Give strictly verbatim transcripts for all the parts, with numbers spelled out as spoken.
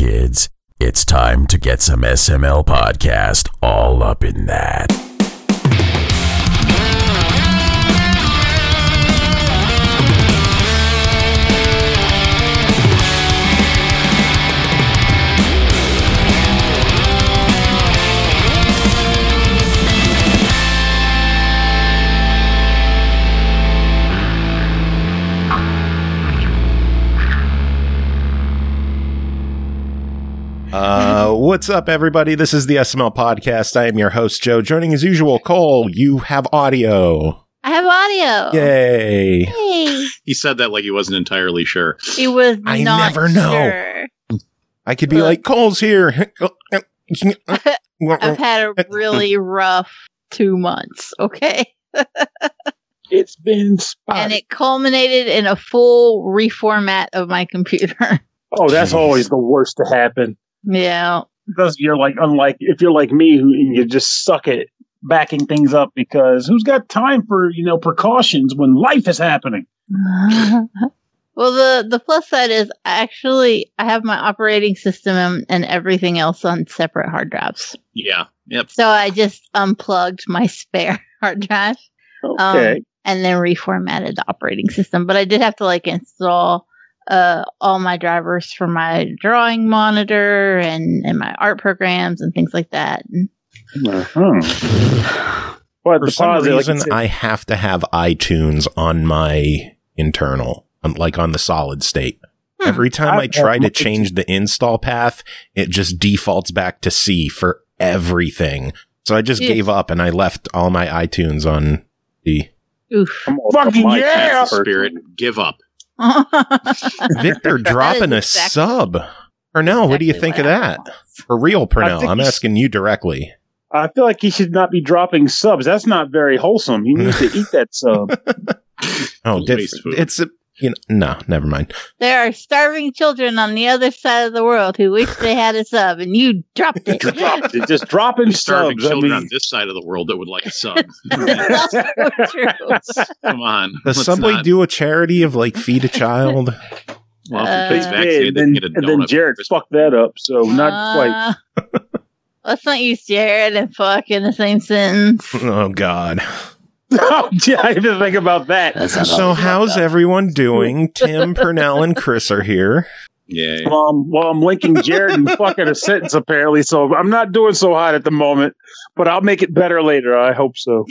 kids. It's time to get some S M L podcast all up in that. Uh, what's up, everybody? This is the S M L Podcast. I am your host, Joe. Joining as usual, Cole. You have audio. I have audio. Yay. Hey. He said that like he wasn't entirely sure. He was I not never know. sure. I could be Look. like, Cole's here. I've had a really rough two months, okay? It's been spotted. And it culminated in a full reformat of my computer. Oh, that's Jeez. always the worst to happen. Yeah. Because you're like, unlike, if you're like me, who you just suck at backing things up because who's got time for, you know, precautions when life is happening? Well, the, the plus side is actually I have my operating system and, and everything else on separate hard drives. Yeah. Yep. So I just unplugged my spare hard drive Okay. um, and then reformatted the operating system. But I did have to like install uh, all my drivers for my drawing monitor and, and my art programs and things like that. And uh-huh. But For the some positive, reason, like, I have to have iTunes on my internal, on- like on the solid state. Hmm. Every time I I've try got to my- change the install path, it just defaults back to C for everything. So I just Yeah. gave up and I left all my iTunes on the... oof. I'm all Fucking my yeah! cancer. Spirit, give up. Victor dropping a exactly- sub. Purnell, what do you exactly think of what that? For real, Purnell, think I'm he's- asking you directly. I feel like he should not be dropping subs. That's not very wholesome. He needs to eat that sub. Oh, did, Waste food. it's a, you know, no, never mind. There are starving children on the other side of the world who wish they had a sub, and you dropped it. Dropped it. Just dropping There's starving subs. I children mean, on this side of the world that would like a sub. That's so true. Come on. Does let's Subway not- do a charity of like feed a child? Well, Uh, if he's they vaccinated, did, they and can then, get a and then donut. Jared fucked that up. So not quite. Uh, let's not use Jared and fuck in the same sentence. Oh, God. Oh, yeah, I didn't think about that. So how's everyone doing? Tim, Purnell, and Chris are here. Yeah. Um, well, I'm linking Jared and fucking a sentence apparently, so I'm not doing so hot at the moment, but I'll make it better later. I hope so.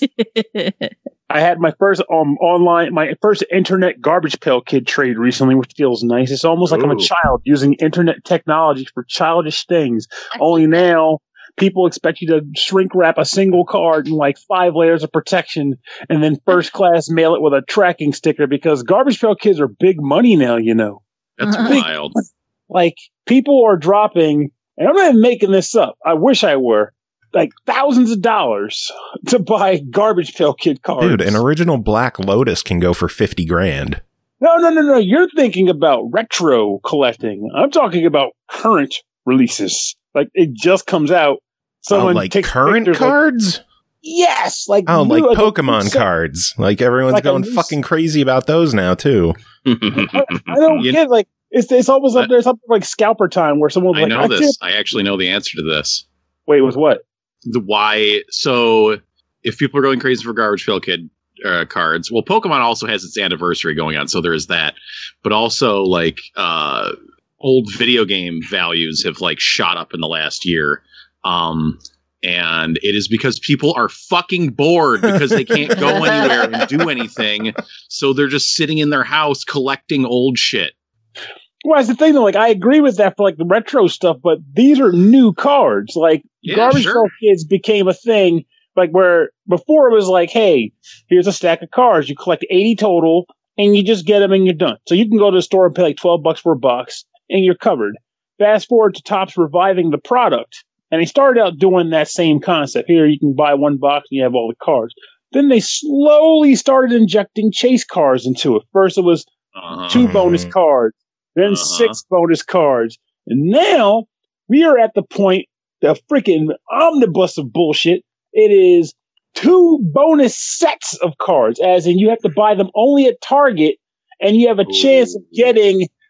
I had my first um online, my first internet garbage pail kid trade recently, which feels nice. It's almost like I'm a Ooh. child using internet technology for childish things. Only now, people expect you to shrink wrap a single card in like five layers of protection and then first class mail it with a tracking sticker because garbage pail kids are big money now, you know. That's wild. Like, people are dropping, and I'm not even making this up. I wish I were, like thousands of dollars to buy garbage pail kid cards. Dude, an original Black Lotus can go for fifty grand. No, no, no, no. You're thinking about retro collecting. I'm talking about current releases. Like, it just comes out. Oh, Someone like takes current pictures, like- cards? yes, like Oh, new- like a Pokemon new set. cards. Like everyone's Like a going new fucking crazy about those now, too. I, I don't You- get like it's it's almost like there's something like Scalper Time where someone's I like, know I this. can't- I actually know the answer to this. Wait, with what? The why. So, if people are going crazy for Garbage Pail Kid uh, cards, well, Pokemon also has its anniversary going on, so there is that. But also, like, uh, old video game values have like shot up in the last year. Um, and it is because people are fucking bored because they can't go anywhere and do anything. So they're just sitting in their house collecting old shit. Well, that's the thing, though. Like, I agree with that for like the retro stuff, but these are new cards. Like, Yeah, Garbage sure. Pail Kids became a thing. Like, where before it was like, hey, here's a stack of cards. You collect eighty total, and you just get them, and you're done. So you can go to the store and pay like twelve bucks for a box, and you're covered. Fast forward to Topps reviving the product, and they started out doing that same concept. Here, you can buy one box, and you have all the cards. Then they slowly started injecting chase cards into it. First, it was Uh-huh. two bonus cards, then Uh-huh. six bonus cards. And now we are at the point, the freaking omnibus of bullshit. It is two bonus sets of cards, as in you have to buy them only at Target, and you have a chance of getting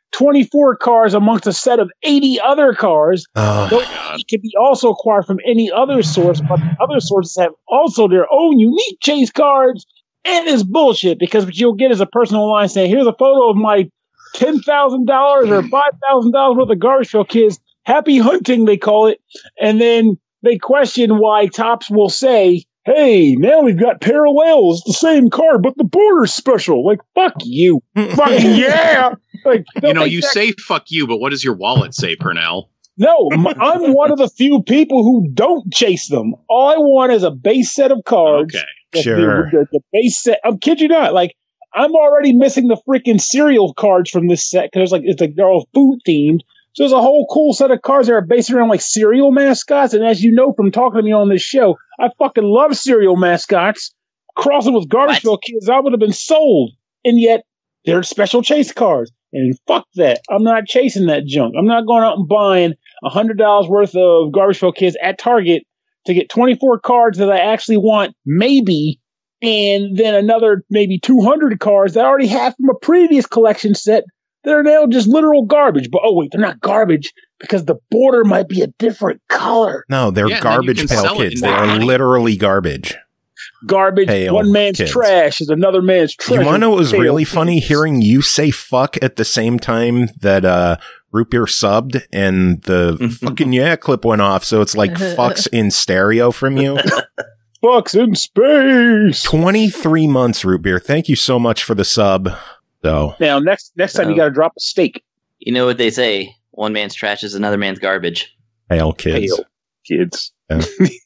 twenty-four cars amongst a set of eighty other cars. Oh, Those can be also acquired from any other source, but the other sources have also their own unique chase cards. And it's bullshit because what you'll get is a person online saying, here's a photo of my ten thousand dollars or five thousand dollars worth of Garbage Pail Kids. Happy hunting, they call it. And then they question why Topps will say, hey, now we've got parallels, the same card, but the border's special. Like, fuck you. Fucking yeah. Like, You know, you that- say fuck you, but what does your wallet say, Purnell? No, m- I'm one of the few people who don't chase them. All I want is a base set of cards. Okay. The- Sure. The, the base set. I'm kid you not. Like, I'm already missing the freaking cereal cards from this set because like it's like they're all food themed. So there's a whole cool set of cards that are based around like cereal mascots. And as you know from talking to me on this show, I fucking love cereal mascots. Crossing with Garbage Pail Kids, I would have been sold. And yet they're special chase cards. And fuck that. I'm not chasing that junk. I'm not going out and buying one hundred dollars worth of Garbage Pail Kids at Target to get twenty-four cards that I actually want, maybe, and then another maybe two hundred cards that I already have from a previous collection set that are now just literal garbage. But oh wait, they're not garbage because the border might be a different color. no, they're Yeah, and then you Garbage can Pail sell it Kids. in They that are money. literally garbage. Garbage, Pail one man's Kids. trash is another man's trash. You want to know what was Pail really Kids. funny? Hearing you say fuck at the same time that uh, Root Beer subbed and the fucking yeah clip went off. So it's like fucks in stereo from you. Fucks in space. twenty-three months, Root Beer. Thank you so much for the sub. So Now next next time you Oh. got to drop a steak. You know what they say? One man's trash is another man's garbage. Pail Kids. Pail Kids. Yeah.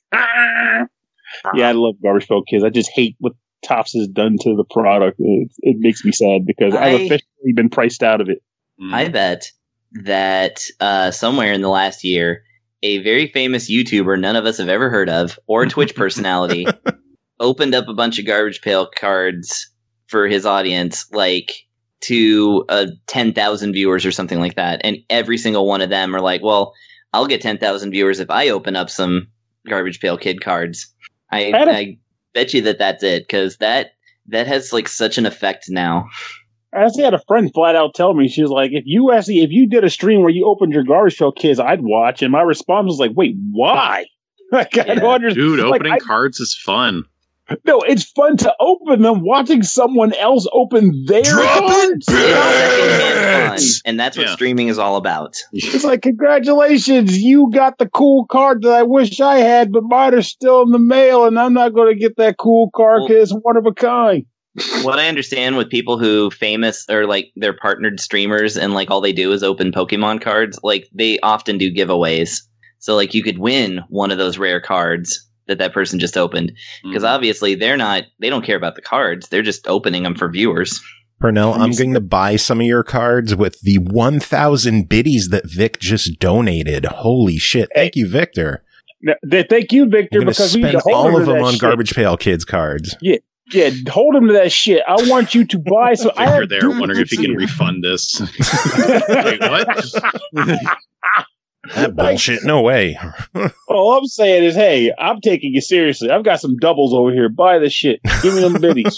Yeah, I love Garbage Pail Kids. I just hate what Topps has done to the product. It, it makes me sad because I- I've officially been priced out of it. Mm. I bet that uh, somewhere in the last year, a very famous YouTuber none of us have ever heard of, or Twitch personality, opened up a bunch of Garbage Pail cards for his audience, like to uh, ten thousand viewers or something like that. And every single one of them are like, well, I'll get ten thousand viewers if I open up some Garbage Pail Kid cards. I, I don't- I bet you that that's it, because that, that has like such an effect now. I actually had a friend flat out tell me, she was like, if you actually, if you did a stream where you opened your Garbage Pail Kids, I'd watch. And my response was like, wait, why? Like, I Yeah. don't understand. Dude, Like, opening I- cards is fun. No, it's fun to open them. Watching someone else open their cards. It's secondhand fun, Bitch! and that's what Yeah. streaming is all about. It's like, congratulations, you got the cool card that I wish I had, but mine are still in the mail, and I'm not going to get that cool card Well- because it's one of a kind. What I understand with people who famous or like they're partnered streamers and like all they do is open Pokemon cards, like they often do giveaways. So like you could win one of those rare cards that that person just opened, because Mhm. obviously they're not, they don't care about the cards. They're just opening them for viewers. Purnell, I'm You going to buy some of your cards with the one thousand biddies that Vic just donated. Holy shit. Thank you, Victor. Now, they- thank you, Victor, I'm going to because we need spend to hold all him of to them that on shit. Garbage Pail Kids cards. Yeah, hold him to that shit. I want you to buy some. I Victor have there dudes wondering if he can here. refund this. Wait, what? That bullshit. No way. All I'm saying is, hey, I'm taking it seriously. I've got some doubles over here. Buy the shit. Give me them biddies.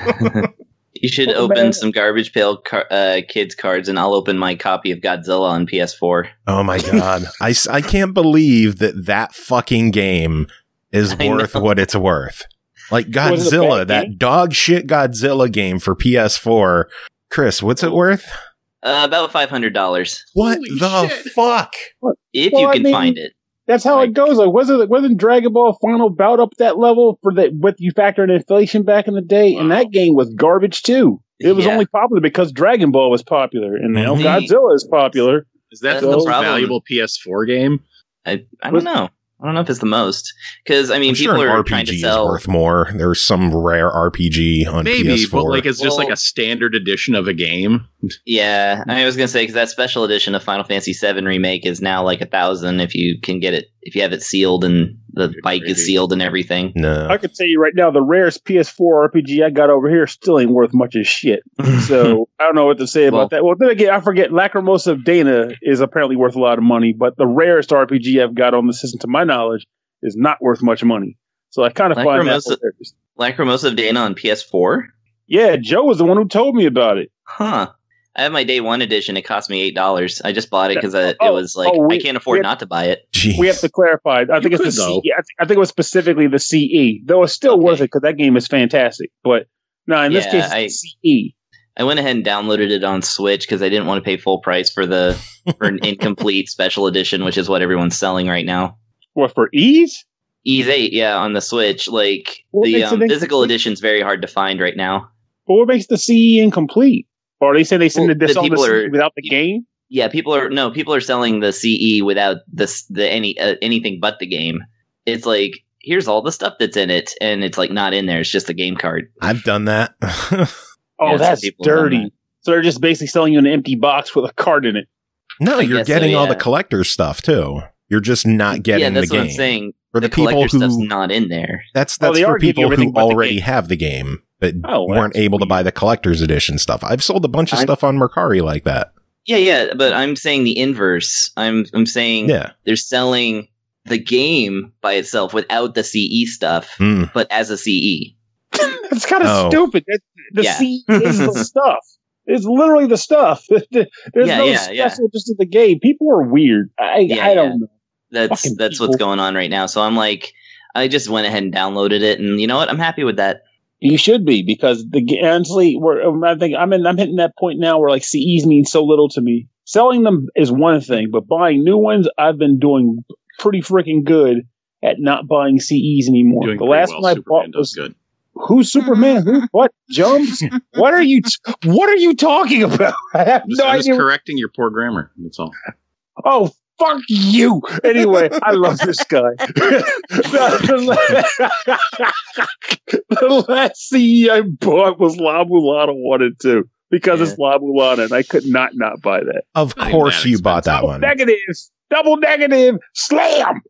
You should Oh, open man. some Garbage Pail car- uh, Kids cards, and I'll open my copy of Godzilla on P S four. Oh my God. I, s- I can't believe that that fucking game is I worth know. what it's worth. Like Was it a Godzilla, bad that game? dog shit Godzilla game for P S four. Chris, what's it worth? Uh, about five hundred dollars What Holy the shit. fuck? if Well, you I can mean- find it. That's how it goes. Like, wasn't wasn't Dragon Ball Final Bout up that level for that? With you factor in inflation back in the day, and Wow. that game was garbage too. It was Yeah. only popular because Dragon Ball was popular, and now Mhm. Godzilla is popular. Is that That's the the most problem. valuable P S four game? I, I Was- don't know. I don't know if it's the most, because I mean, I'm people sure an are R P trying to G is sell. worth more. There's some rare R P G on P Maybe, S four. but like it's just Well- like a standard edition of a game. Yeah, I was gonna say because that special edition of Final Fantasy seven remake is now like a thousand if you can get it, if you have it sealed and the bike is sealed and everything. no. I can tell you right now, the rarest P S four R P G I got over here still ain't worth much as shit. So I don't know what to say about Well- that. Well, then again, I forget Lacrimosa of Dana is apparently worth a lot of money, but the rarest R P G I've got on the system, to my knowledge, is not worth much money. So I kind of find that Lacrimosa- hilarious. Lacrimosa of Dana on P S four? Yeah, Joe was the one who told me about it. Huh. I have my day one edition. It cost me eight dollars. I just bought it because it Oh, was like oh, we- I can't afford we- not to buy it. Jeez. We have to clarify. I think You it's the could, though. C E. I, th- I think it was specifically the C E, though it's still Okay. worth it because that game is fantastic. But no, in this Yeah, case, it's I- the C E. I went ahead and downloaded it on Switch because I didn't want to pay full price for the for an incomplete special edition, which is what everyone's selling right now. What, for ease? Ease eight, yeah, on the Switch. Like What the makes it um, physical incomplete? edition's very hard to find right now. But what makes the C E incomplete? Or they say they send Well, the disc the on the people C E are- without the game? Yeah, people are no people are selling the C E without this the any uh, anything but the game. It's like here's all the stuff that's in it, and it's like not in there. It's just the game card. I've done that. Oh, Yeah, that's some people have done dirty. that. So they're just basically selling you an empty box with a card in it. No, I you're guess so, getting all the yeah. collector stuff too. You're just not getting yeah, that's the what game. I'm saying. For the, the people collector stuff's who- not in there. That's Oh, that's they for are giving you people everything who but the already game. have the game but Oh, weren't that's able to sweet. buy the collector's edition stuff. I've sold a bunch of I'm- stuff on Mercari like that. Yeah, yeah, but I'm saying the inverse. I'm I'm saying Yeah. they're selling the game by itself without the C E stuff, Mm. but as a C E. That's kind of Oh. stupid. That, the Yeah. C E is the stuff. It's literally the stuff. There's Yeah, no yeah, special yeah. just in the game. People are weird. I, Yeah, I don't yeah. know. That's Fucking that's people. what's going on right now. So I'm like, I just went ahead and downloaded it, and you know what? I'm happy with that. You should be because the ga- honestly, we're, um, I think I'm in. I'm hitting that point now where like C Es mean so little to me. Selling them is one thing, but buying new ones, I've been doing pretty freaking good at not buying C Es anymore. Doing The pretty last well. one I Superman bought was does good. who's Superman? Who? What? Jumps? What are you? T- what are you talking about? I have Just, no I'm just idea. correcting your poor grammar. That's all. Oh, fuck you. Anyway, I love this guy. the, the- the last C E I bought was La Mulana one and two because it's La Mulana, and I could not not buy that. Of Not even course that you bought that Double one. negative. Double negative. Slam.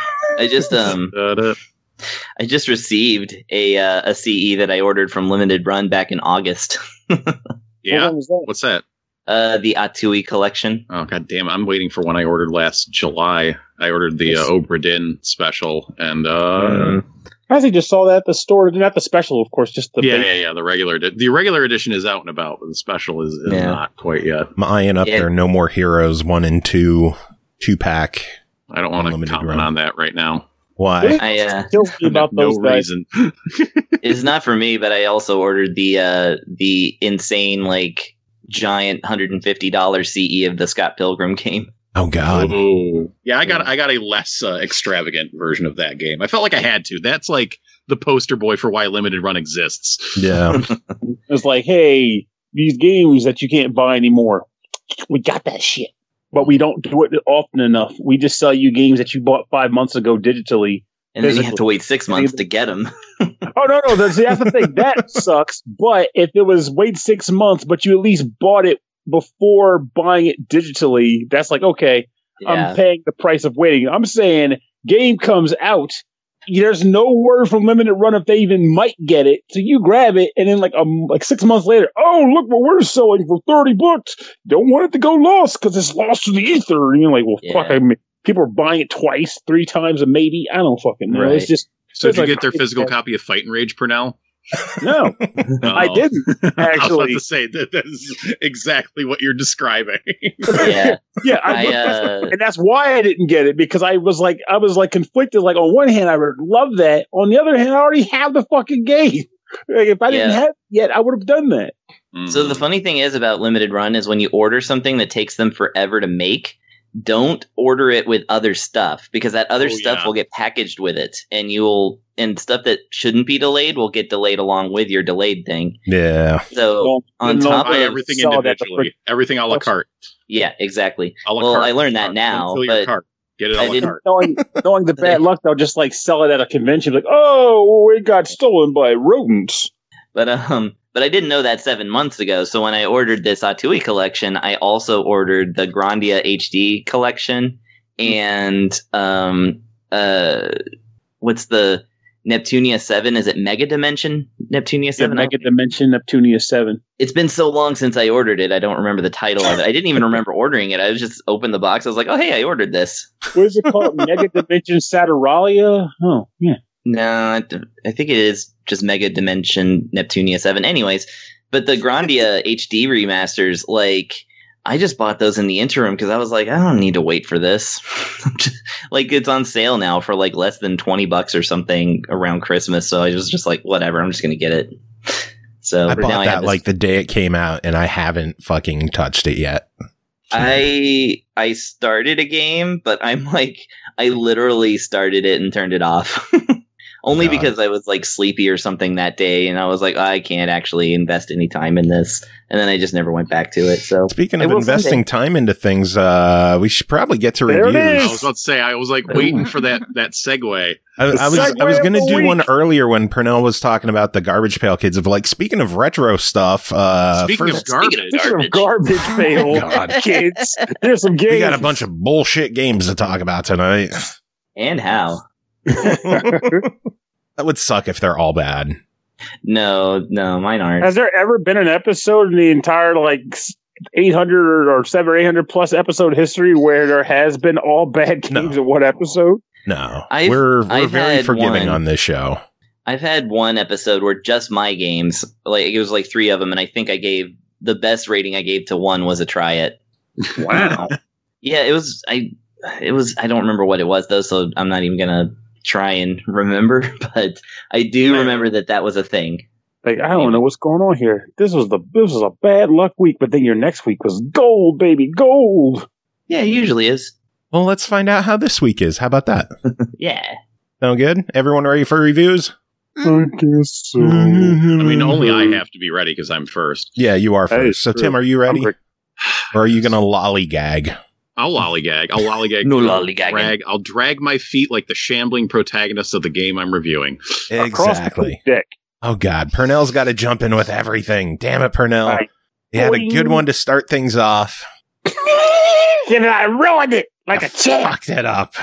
I just um Da-da. I just received a uh, a C E that I ordered from Limited Run back in August. Yeah. What was that? What's that? Uh, the Atui collection. Oh god damn! I'm waiting for one I ordered last July. I ordered the uh, Obra Dinn special, and uh, I actually just saw that at the store. Not the special, of course, just the yeah, base. yeah, yeah. The regular, edi- the regular edition is out and about, but the special is, is Yeah. not quite yet. I'm eyeing up Yeah. their No More Heroes one and two two pack. I don't want to Unlimited comment run. on that right now. Why? I uh, Kills me I about have no those guys. reason. it's not for me, but I also ordered the uh the insane like giant one hundred fifty dollars C E of the Scott Pilgrim game. Oh God. Oh. Yeah, I got I got a less uh, extravagant version of that game. I felt like I had to. That's like the poster boy for why limited run exists. Yeah. It's like, hey, these games that you can't buy anymore, we got that shit. But we don't do it often enough. We just sell you games that you bought five months ago digitally. And then you Physically. have to wait six months to get them. Oh, no, no. That's, that's the thing. That sucks. But if it was wait six months, but you at least bought it before buying it digitally, that's like, okay, Yeah. I'm paying the price of waiting. I'm saying game comes out. There's no word from Limited Run if they even might get it. So you grab it, and then like um, like six months later, oh, look what we're selling for thirty bucks. Don't want it to go lost because it's lost to the ether. And you're like, well, fuck, Yeah. I mean, people are buying it twice, three times, and maybe. I don't fucking know. Right. It's just, So It's did you like- get their physical copy of Fight and Rage, Purnell? no, I Oh. didn't. I was about Actually. to say that that is exactly what you're describing. Yeah. Yeah, I, I, uh, and that's why I didn't get it because I was like, I was like conflicted. Like on one hand, I would love that. On the other hand, I already have the fucking game. Like, if I didn't Yeah. have it yet, I would have done that. So the funny thing is about Limited Run is when you order something that takes them forever to make, don't order it with other stuff because that other Oh, stuff yeah. will get packaged with it, and you'll and stuff that shouldn't be delayed will get delayed along with your delayed thing. Yeah. So Don't- on don't top buy of everything sell it at the individually. Everything a la carte. yeah, exactly. A la Well, carte. I learned that Don't now, fill your but cart. Get it I a la didn't- carte. Knowing, knowing the bad luck, they'll just like sell it at a convention. Like, oh, it got stolen by rodents. But um, but I didn't know that seven months ago. So when I ordered this Atui collection, I also ordered the Grandia H D collection and um uh, what's the Neptunia seven? Is it Mega Dimension Neptunia Yeah, seven? Mega Dimension Neptunia seven. It's been so long since I ordered it. I don't remember the title of it. I didn't even remember ordering it. I was just opened the box. I was like, oh hey, I ordered this. What is it called? Mega Dimension Saturalia? Oh, yeah. No, I, I think it is just Mega Dimension Neptunia seven. Anyways, But the Grandia H D remasters, like, I just bought those in the interim because I was like, I don't need to wait for this. Like, it's on sale now for like less than twenty bucks or something around Christmas. So I was just like, whatever, I'm just going to get it. So I bought now I that have this- like the day it came out, and I haven't fucking touched it yet. I I started a game, but I'm like, I literally started it and turned it off. Only God. because I was like sleepy or something that day, and I was like, I can't actually invest any time in this, and then I just never went back to it. So Speaking I of will investing someday. time into things, uh, we should probably get to There it reviews. I was about to say, I was like waiting for that that segue. I, I was segue I was of gonna the do week. one earlier when Pernell was talking about the Garbage Pail Kids of like speaking of retro stuff. Uh, Speaking first, of garbage, Speaking Speaking of garbage pail God. kids, there's some games. we got a bunch of bullshit games to talk about tonight. And how? That would suck if they're all bad. No, no, mine aren't. Has there ever been an episode in the entire like eight hundred or seven or eight hundred plus episode history where there has been all bad games No. in one episode? No, I've- we're we're I've very had forgiving one. on this show. I've had one episode where just my games, like it was like three of them, and I think I gave the best rating I gave to one was a try it. Wow. Yeah, it was. I it was. I don't remember what it was though, so I'm not even gonna try and remember. But I do remember that that was a thing. Like, I don't know what's going on here. This was the this was a bad luck week, but then your next week was gold, baby, gold. Yeah, it usually is. Well, let's find out how this week is. How about that? Yeah. Sound good? Everyone ready for reviews? I guess so. I mean, only I have to be ready because I'm first. Yeah, you are Hey, first. So, true. Tim, are you ready? I'm re- Or are you going to lollygag? I'll lollygag. I'll lollygag. No lollygagging. Drag. I'll drag my feet like the shambling protagonist of the game I'm reviewing. Across Exactly. the deck. Oh, God. Purnell's got to jump in with everything. Damn it, Purnell. I- He had a good one to start things off. And I ruined it like I a champ. fucked it up.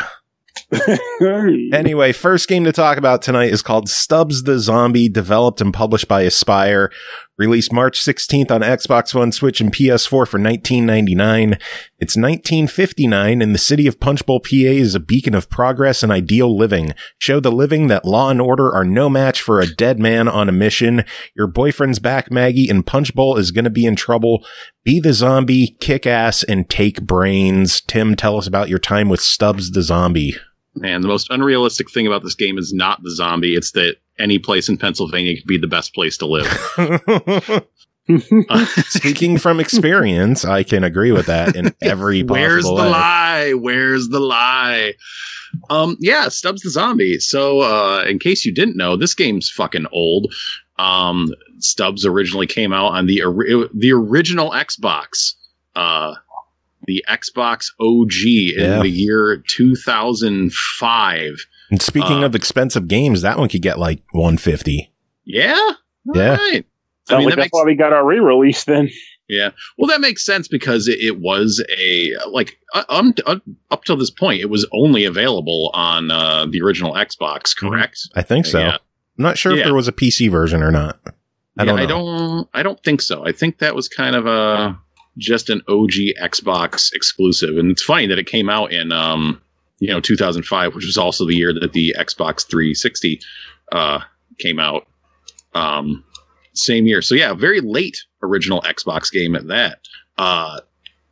Anyway, first game to talk about tonight is called Stubbs the Zombie, developed and published by Aspyr. Released March sixteenth on Xbox One, Switch, and P S four for nineteen ninety-nine. It's nineteen fifty-nine, and the city of Punch Bowl, P A is a beacon of progress and ideal living. Show the living that law and order are no match for a dead man on a mission. Your boyfriend's back, Maggie, and Punch Bowl is going to be in trouble. Be the zombie, kick ass, and take brains. Tim, tell us about your time with Stubbs the Zombie. And the most unrealistic thing about this game is not the zombie. It's that any place in Pennsylvania could be the best place to live. Uh, Speaking from experience, I can agree with that in every possible Where's the way. lie? Where's the lie? Um, yeah, Stubbs the Zombie. So, uh, in case you didn't know, this game's fucking old. Um, Stubbs originally came out on the ori- the original Xbox, uh, the Xbox O G in Yeah. the year two thousand five. And speaking Uh, of expensive games, that one could get like one hundred fifty. Yeah, Yeah. All right. I Sounds mean, like that that's makes, why we got our re-release then. yeah. Well, that makes sense because it, it was a like uh, um, uh, up till this point, it was only available on uh, the original Xbox, correct? I think so. Yeah. I'm not sure if Yeah. there was a P C version or not. I Yeah, don't know. I don't. I don't think so. I think that was kind of a just an O G Xbox exclusive, and it's funny that it came out in um, you know two thousand five, which was also the year that the Xbox three sixty uh, came out. Um, same year, so yeah, very late original Xbox game at that. Uh,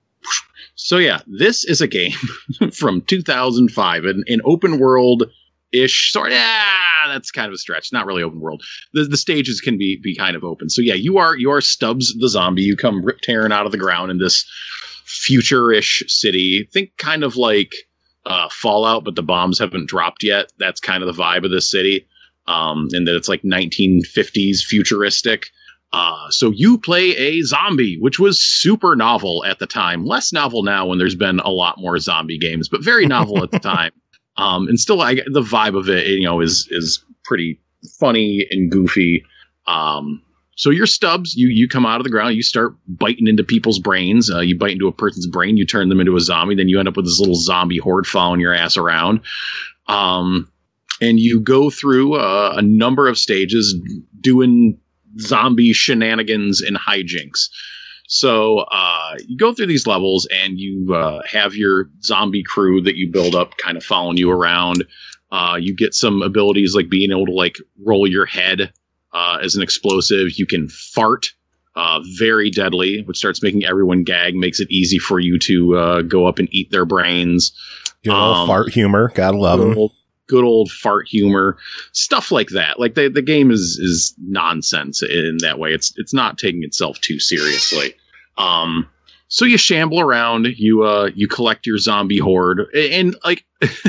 so yeah, this is a game from two thousand five, an, an open world ish sort. Ah, that's kind of a stretch. Not really open world. The the stages can be be kind of open. So yeah, you are you are Stubbs the zombie. You come rip tearing out of the ground in this future-ish city. Think kind of like uh, Fallout, but the bombs haven't dropped yet. That's kind of the vibe of this city. Um, and that it's like nineteen fifties futuristic. Uh, so you play a zombie, which was super novel at the time. Less novel now when there's been a lot more zombie games, but very novel at the time. Um, and still, I, the vibe of it, you know, is is pretty funny and goofy. Um, so you're Stubbs. You you come out of the ground. You start biting into people's brains. Uh, you bite into a person's brain. You turn them into a zombie. Then you end up with this little zombie horde following your ass around. Um, and you go through uh, a number of stages doing zombie shenanigans and hijinks. So uh, you go through these levels and you uh, have your zombie crew that you build up kind of following you around. Uh, you get some abilities like being able to like roll your head uh, as an explosive. You can fart uh, very deadly, which starts making everyone gag, makes it easy for you to uh, go up and eat their brains. Good old um, fart humor. Gotta love good them. Old, good old fart humor. Stuff like that. Like the, the game is is nonsense in that way. It's it's not taking itself too seriously. Um, so you shamble around, you uh, you collect your zombie horde, and, and like,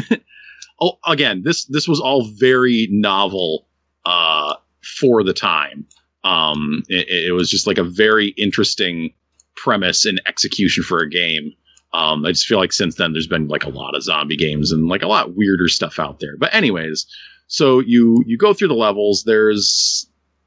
oh, again, this this was all very novel uh, for the time. Um, it, it was just like a very interesting premise and execution for a game. Um, I just feel like since then there's been like a lot of zombie games and like a lot weirder stuff out there. But anyways, so you you go through the levels. There's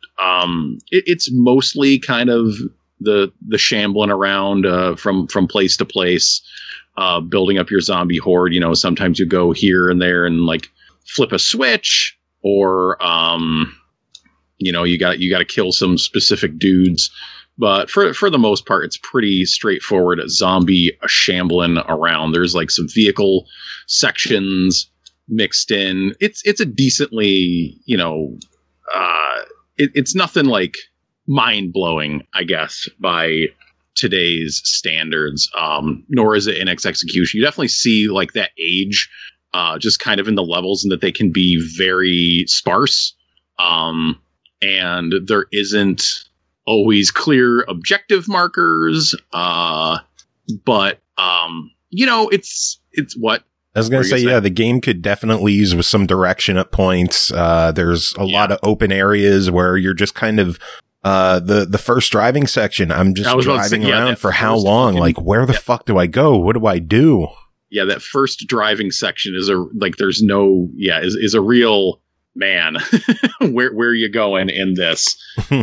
um, it, it's mostly kind of the the shambling around uh, from from place to place, uh, building up your zombie horde. You know, sometimes you go here and there and like flip a switch, or um, you know, you got you got to kill some specific dudes. But for for the most part, it's pretty straightforward zombie shambling around. There's like some vehicle sections mixed in. It's it's a decently, you know, uh, it, it's nothing like mind blowing, I guess, by today's standards. Um, nor is it in its execution. You definitely see like that age, uh, just kind of in the levels, and that they can be very sparse. Um, and there isn't always clear objective markers, uh, but um, you know, it's it's what I was gonna say. Yeah, the game could definitely use with some direction at points. Uh, there's a yeah. lot of open areas where you're just kind of uh, the the first driving section. I'm just driving say, yeah, around for how long? Fucking, like, where the yeah. fuck do I go? What do I do? Yeah, that first driving section is a like. There's no yeah is is a real man. where where are you going in this?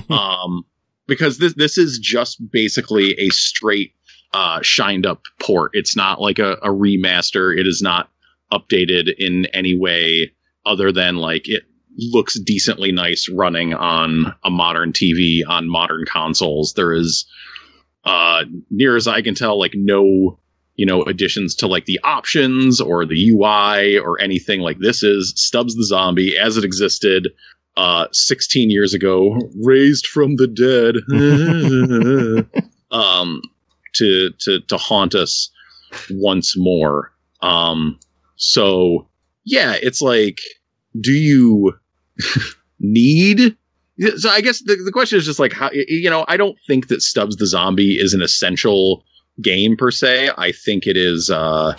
um. Because this this is just basically a straight uh, shined up port. It's not like a, a remaster. It is not updated in any way other than like it looks decently nice running on a modern T V on modern consoles. There is, uh, near as I can tell, like no you know additions to like the options or the U I or anything. Like this is Stubbs the Zombie as it existed Uh, sixteen years ago, raised from the dead, um, to to to haunt us once more. Um, so yeah, it's like, do you need? So I guess the the question is just like, how, you know, I don't think that Stubbs the Zombie is an essential game per se. I think it is. Uh,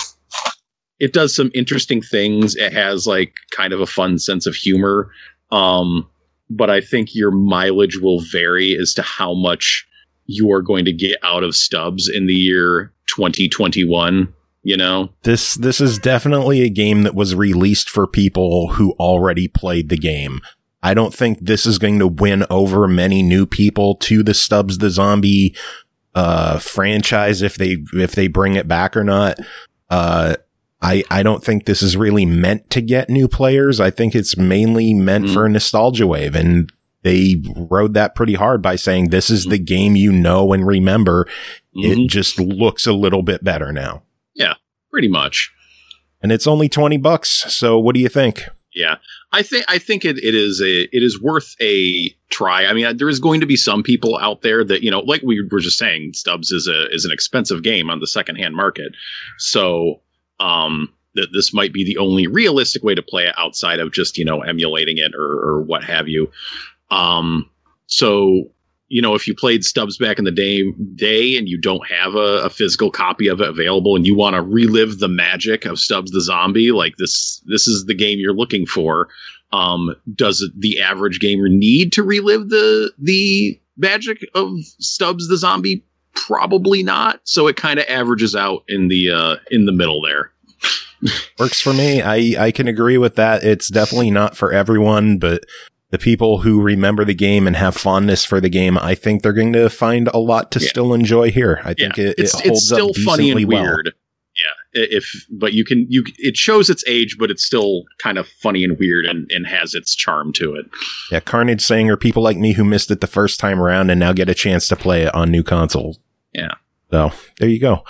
it does some interesting things. It has like kind of a fun sense of humor. Um, but I think your mileage will vary as to how much you are going to get out of Stubbs in the year twenty twenty-one. You know, this this is definitely a game that was released for people who already played the game. I don't think this is going to win over many new people to the Stubbs the Zombie uh, franchise if they if they bring it back or not. Uh, I, I don't think this is really meant to get new players. I think it's mainly meant mm. for a nostalgia wave. And they rode that pretty hard by saying this is the game you know and remember. Mm-hmm. It just looks a little bit better now. Yeah, pretty much. And it's only twenty bucks. So what do you think? Yeah, I think I think it, it is a it is worth a try. I mean, there is going to be some people out there that, you know, like we were just saying, Stubbs is a is an expensive game on the secondhand market. So Um, that this might be the only realistic way to play it outside of just, you know, emulating it or, or what have you. Um, so, you know, if you played Stubbs back in the day, day and you don't have a, a physical copy of it available and you want to relive the magic of Stubbs the Zombie, like this, this is the game you're looking for. Um, does the average gamer need to relive the, the magic of Stubbs the Zombie? Probably not. So it kind of averages out in the uh, in the middle there. Works for me. I, I can agree with that. It's definitely not for everyone, but the people who remember the game and have fondness for the game, I think they're going to find a lot to yeah. still enjoy here. I think yeah. it, it's, it holds it's still up decently funny and well. Weird. Yeah, if but you can you it shows its age, but it's still kind of funny and weird and, and has its charm to it. Yeah, Carnage saying are people like me who missed it the first time around and now get a chance to play it on new consoles. Yeah. So there you go.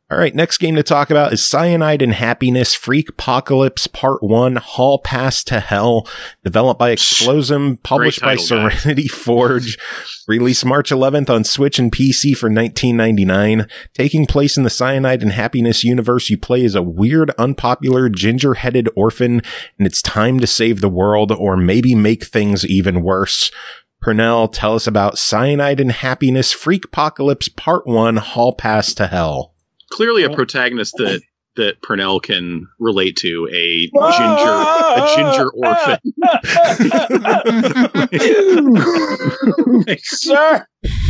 All right, next game to talk about is Cyanide and Happiness Freakpocalypse Part one, Hall Pass to Hell, developed by Explosum, published by title, Serenity Forge, released March eleventh on Switch and P C for nineteen ninety-nine. Taking place in the Cyanide and Happiness universe, you play as a weird, unpopular, ginger-headed orphan, and it's time to save the world, or maybe make things even worse. Pernell, tell us about Cyanide and Happiness Freakpocalypse Part one, Hall Pass to Hell. Clearly a protagonist that that Pernell can relate to, a ginger a ginger orphan. Sir,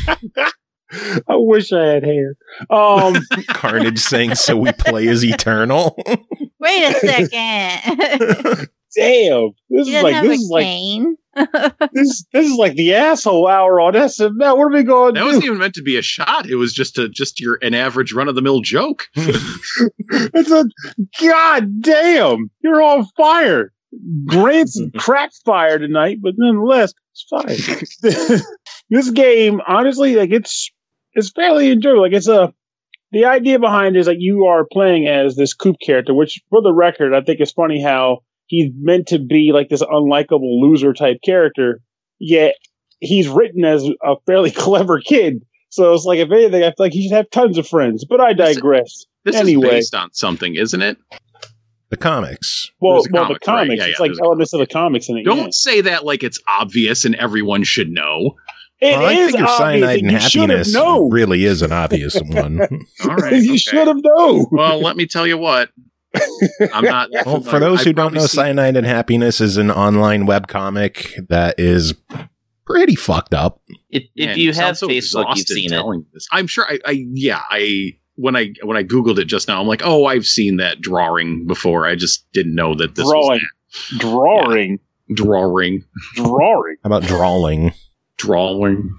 I wish I had hair. Um, Carnage saying, so we play as Eternal. Wait a second. Damn, this He is doesn't like have this a is like cane. this this is like the asshole hour on S M L. What are we going to That do? wasn't even meant to be a shot. It was just a just your an average run of the mill joke. It's a god damn. You're on fire. Grant's crack fire tonight, but nonetheless, it's fine. This game, honestly, like it's it's fairly enjoyable. Like it's a the idea behind it is like you are playing as this Coop character, which for the record, I think it's funny how he's meant to be like this unlikable loser type character, yet he's written as a fairly clever kid. So it's like, if anything, I feel like he should have tons of friends. But I digress. This anyway, is based on something, isn't it? The comics. well, There's a well, comic, the comics. right? Yeah, it's yeah, like there's a elements of the comics in it. Don't yeah. say that like it's obvious and everyone should know. It Well, I is think your obvious, Cyanide and you should have Happiness known. really is an obvious one. All right, You okay. should have known. Well, let me tell you what. I'm not. Well, for those who don't know, Cyanide and Happiness is an online webcomic that is pretty fucked up. If, if Man, you sound have so Facebook, you've exhausted seen it. telling This. I'm sure. I, I yeah. I when I when I googled it just now, I'm like, oh, I've seen that drawing before. I just didn't know that this Drawing. was Drawing. that. drawing, Drawing. How about drawing? drawing.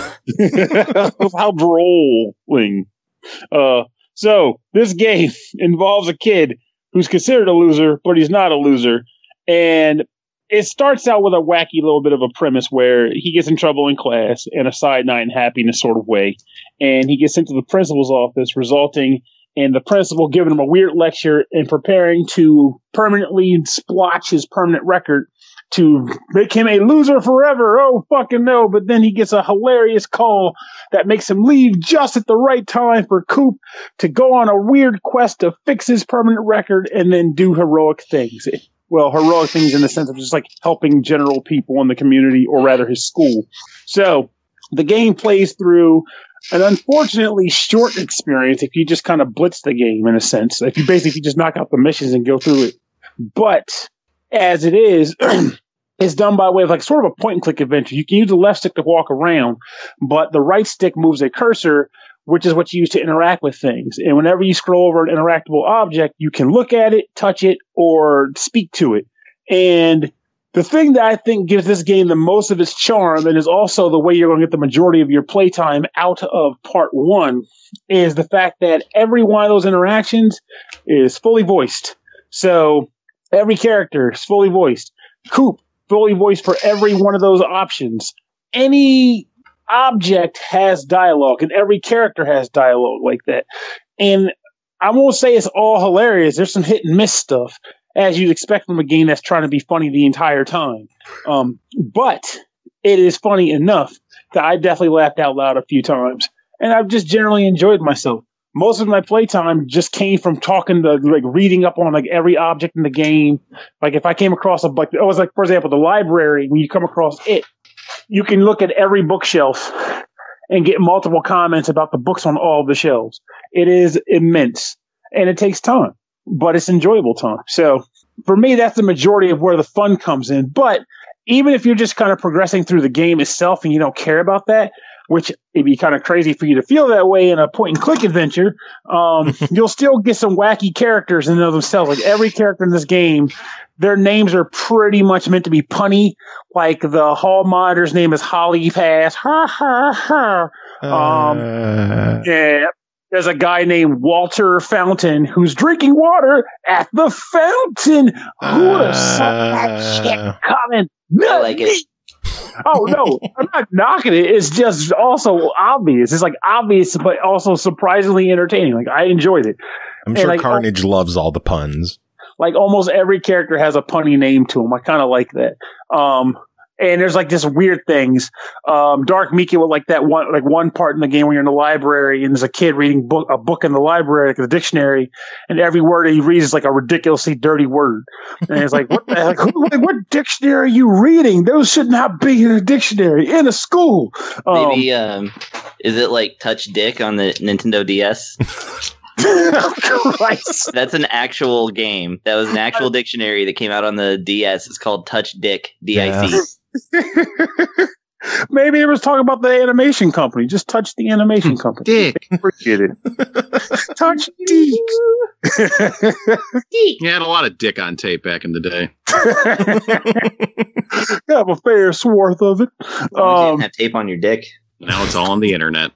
How drolling. Uh, so, this game involves a kid who's considered a loser, but he's not a loser. And it starts out with a wacky little bit of a premise where he gets in trouble in class in a Cyanide and Happiness sort of way. And he gets sent to the principal's office, resulting in the principal giving him a weird lecture and preparing to permanently splotch his permanent record to make him a loser forever. Oh, fucking no. But then he gets a hilarious call that makes him leave just at the right time for Coop to go on a weird quest to fix his permanent record and then do heroic things. Well, heroic things in the sense of just like helping general people in the community, or rather his school. So the game plays through an unfortunately short experience if you just kind of blitz the game in a sense. If you basically just knock out the missions and go through it. But as it is, it's done by way of like sort of a point and click adventure. You can use the left stick to walk around, but the right stick moves a cursor, which is what you use to interact with things. And whenever you scroll over an interactable object, you can look at it, touch it, or speak to it. And the thing that I think gives this game the most of its charm, and is also the way you're going to get the majority of your playtime out of part one, is the fact that every one of those interactions is fully voiced. So every character is fully voiced. Coop, fully voiced for every one of those options. Any object has dialogue, and every character has dialogue like that. And I won't say it's all hilarious. There's some hit and miss stuff, as you'd expect from a game that's trying to be funny the entire time. Um, but it is funny enough that I definitely laughed out loud a few times. And I've just generally enjoyed myself. Most of my playtime just came from talking to, like, reading up on, like, every object in the game. Like, if I came across a, like, it was like, for example, the library, when you come across it, you can look at every bookshelf and get multiple comments about the books on all the shelves. It is immense, and it takes time, but it's enjoyable time. So for me, that's the majority of where the fun comes in. But even if you're just kind of progressing through the game itself and you don't care about that, which it'd be kind of crazy for you to feel that way in a point and click adventure, um, you'll still get some wacky characters in and of themselves. Like every character in this game, their names are pretty much meant to be punny. Like the hall monitor's name is Holly Pass. Ha ha ha. Um, Uh, yeah. There's a guy named Walter Fountain who's drinking water at the fountain. Who would have saw that shit coming? I like it. Oh no, I'm not knocking it. It's just also obvious. It's like obvious, but also surprisingly entertaining. Like I enjoyed it. I'm sure like, Carnage loves all the puns. Like almost every character has a punny name to him. I kind of like that. Um, and there's like just weird things. Um, Dark Mika with like that one, like one part in the game where you're in the library and there's a kid reading book, a book in the library, like the dictionary, and every word he reads is like a ridiculously dirty word. And it's like, what the heck? Like, what dictionary are you reading? Those should not be in a dictionary in a school. Um, Maybe, um, is it like Touch Dick on the Nintendo D S? Oh, Christ. That's an actual game. That was an actual dictionary that came out on the D S. It's called Touch Dick, D I C. Yeah. Maybe it was talking about the animation company. Just touch the animation company. Dick. Forget it. Touch Dick. You had a lot of dick on tape back in the day. Have a fair swath of it. Well, you Um, didn't have tape on your dick. Now it's all on the internet.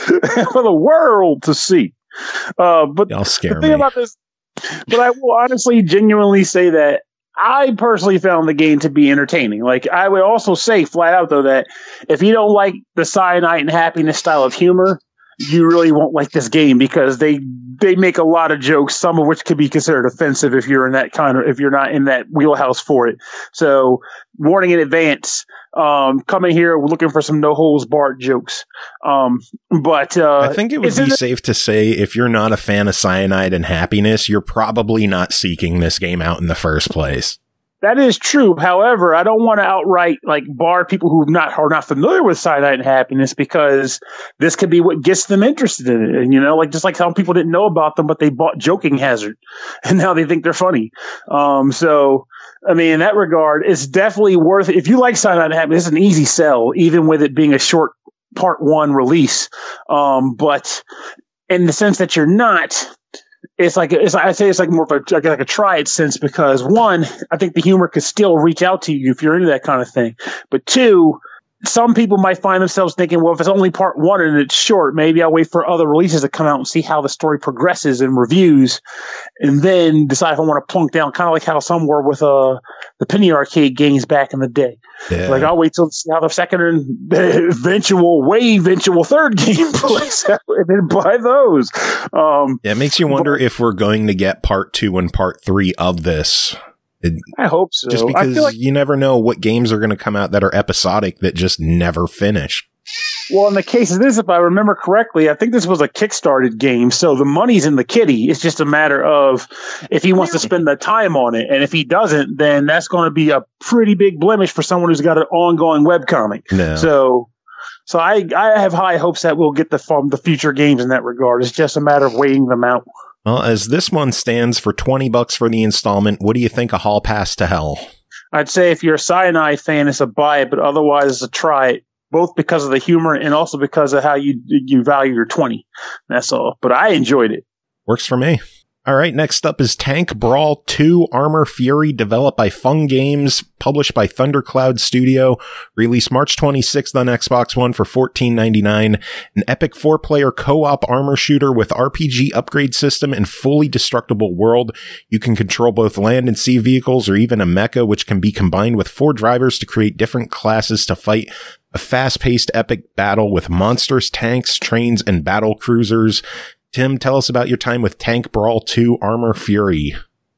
for the world to see. Uh, but Y'all scare the thing me. about this, but I will honestly, genuinely say that I personally found the game to be entertaining. Like, I would also say flat out, though, that if you don't like the Cyanide and Happiness style of humor, you really won't like this game because they they make a lot of jokes, some of which could be considered offensive if you're in that kind of if you're not in that wheelhouse for it. So, warning in advance. Um, coming here looking for some no holes barred jokes. Um, but uh, I think it would be isn't it- safe to say if you're not a fan of Cyanide and Happiness, you're probably not seeking this game out in the first place. That is true. However, I don't want to outright like bar people who not are not familiar with Cyanide and Happiness because this could be what gets them interested in it. And you know, like just like some people didn't know about them, but they bought Joking Hazard, and now they think they're funny. Um, so I mean, in that regard, it's definitely worth it. If you like Cyanide and Happiness, it's an easy sell, even with it being a short part one release. Um, but in the sense that you're not. It's like it's I say it's like more of a like a try it sense because one, I think the humor could still reach out to you if you're into that kind of thing. But two, some people might find themselves thinking, well, if it's only part one and it's short, maybe I'll wait for other releases to come out and see how the story progresses in reviews, and then decide if I want to plunk down, kind of like how some were with uh the Penny Arcade games back in the day. Yeah. Like I'll wait till see how the second and eventual, way eventual third game plays out, and then buy those. Um, Yeah, it makes you wonder if we're going to get part two and part three of this. It, I hope so. just I because feel like, you never know what games are going to come out that are episodic that just never finish. well, in the case of this, if I remember correctly, I think this was a Kickstarted game, so the money's in the kitty. It's just a matter of if he wants to spend the time on it, and if he doesn't, then that's going to be a pretty big blemish for someone who's got an ongoing webcomic. No. So, so I I have high hopes that we'll get the from the future games in that regard. It's just a matter of waiting them out. Well, as this one stands for twenty bucks for the installment, what do you think of Hall Pass to Hell? I'd say if you're a Cyanide fan, it's a buy it, but otherwise it's a try it, both because of the humor and also because of how you you value your twenty. That's all. But I enjoyed it. Works for me. All right, next up is Tank Brawl two Armor Fury, developed by Fun Games, published by Thundercloud Studio, released March twenty-sixth on Xbox One for fourteen ninety-nine. An epic four-player co-op armor shooter with R P G upgrade system and fully destructible world. You can control both land and sea vehicles or even a mecha, which can be combined with four drivers to create different classes to fight a fast-paced epic battle with monsters, tanks, trains, and battle cruisers. Tim, tell us about your time with Tank Brawl two Armor Fury.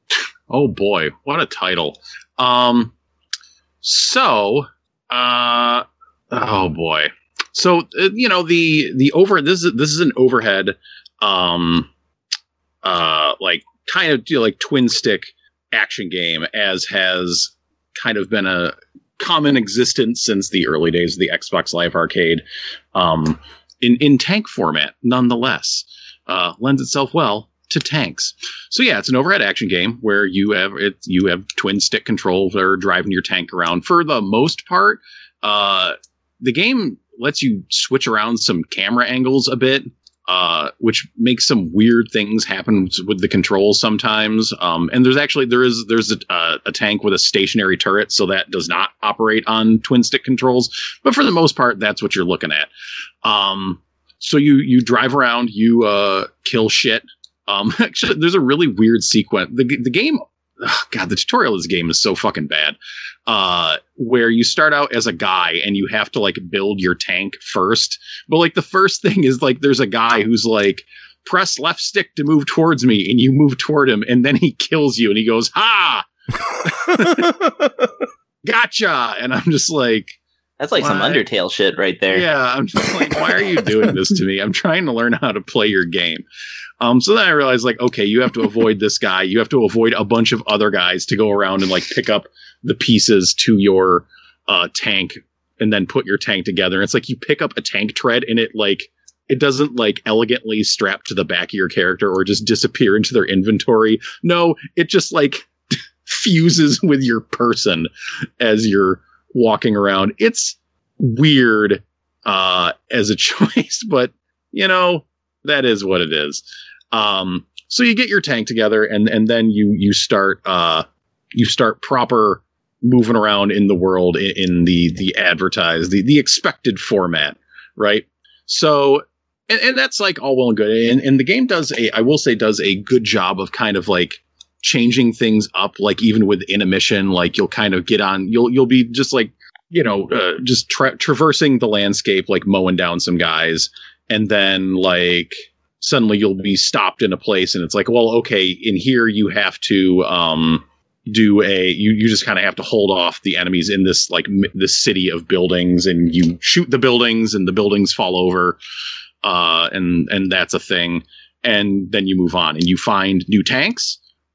Oh boy, what a title. Um, so, uh, oh boy. So, uh, you know, the, the over, this is, this is an overhead, um, uh, like kind of you know, like twin stick action game, as has kind of been a common existence since the early days of the Xbox Live Arcade, um, in, in tank format, nonetheless. Uh, lends itself well to tanks. So yeah, it's an overhead action game where you have it, you have twin stick control that are driving your tank around. For the most part, uh, the game lets you switch around some camera angles a bit, uh, which makes some weird things happen with the controls sometimes. Um, and there's actually there is there's a, uh, a tank with a stationary turret, so that does not operate on twin stick controls. But for the most part, that's what you're looking at. Um, So you you drive around, you uh, kill shit. Um, actually, there's a really weird sequence. The the game oh God, the tutorial of this game is so fucking bad. Uh, where you start out as a guy and you have to like build your tank first. But like the first thing is like there's a guy who's like, press left stick to move towards me, and you move toward him, and then he kills you, and he goes, "Ha! Gotcha!" And I'm just like, that's like why? some Undertale shit right there. Yeah, I'm just like, why are you doing this to me? I'm trying to learn how to play your game. Um, so then I realized, like, okay, you have to avoid this guy. You have to avoid a bunch of other guys to go around and like pick up the pieces to your uh, tank, and then put your tank together. It's like you pick up a tank tread, and it like. It doesn't like elegantly strap to the back of your character or just disappear into their inventory. No, it just like fuses with your person as you're walking around. It's weird uh, as a choice, but you know, that is what it is. Um, so you get your tank together, and and then you you start uh, you start proper moving around in the world in, in the the advertised the the expected format, right? So. And, and that's like all well and good. And, and the game does a, I will say, does a good job of kind of like changing things up. Like even within a mission, like you'll kind of get on, you'll, you'll be just like, you know, uh, just tra- traversing the landscape, like mowing down some guys. And then like suddenly you'll be stopped in a place and it's like, well, okay, in here you have to, um, do a, you, you just kind of have to hold off the enemies in this, like m- this city of buildings, and you shoot the buildings and the buildings fall over. Uh, and, and that's a thing. And then you move on and you find new tanks,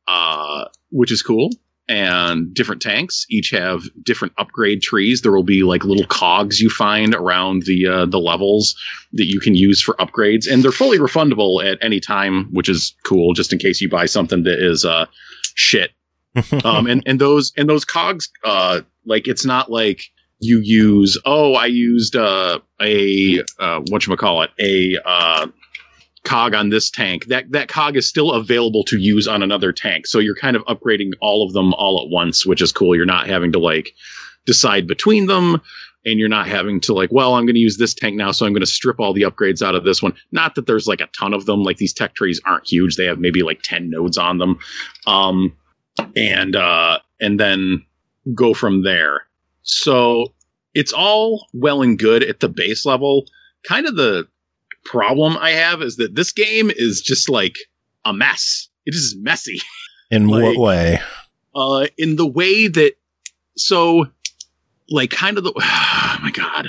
uh, which is cool. And different tanks each have different upgrade trees. There will be like little cogs you find around the, uh, the levels that you can use for upgrades. And they're fully refundable at any time, which is cool, just in case you buy something that is, uh, shit. um, and, and those, and those cogs, uh, like, it's not like, you use, oh, I used uh, a, uh, whatchamacallit, a uh, cog on this tank. That that cog is still available to use on another tank. So you're kind of upgrading all of them all at once, which is cool. You're not having to, like, decide between them, and you're not having to, like, well, I'm going to use this tank now, so I'm going to strip all the upgrades out of this one. Not that there's, like, a ton of them. Like, these tech trees aren't huge. They have maybe, like, ten nodes on them. Um, and uh, and then go from there. So it's all well and good at the base level. Kind of the problem I have is that this game is just like a mess. It is messy. In like, what way? Uh, in the way that, so like kind of the, oh my God.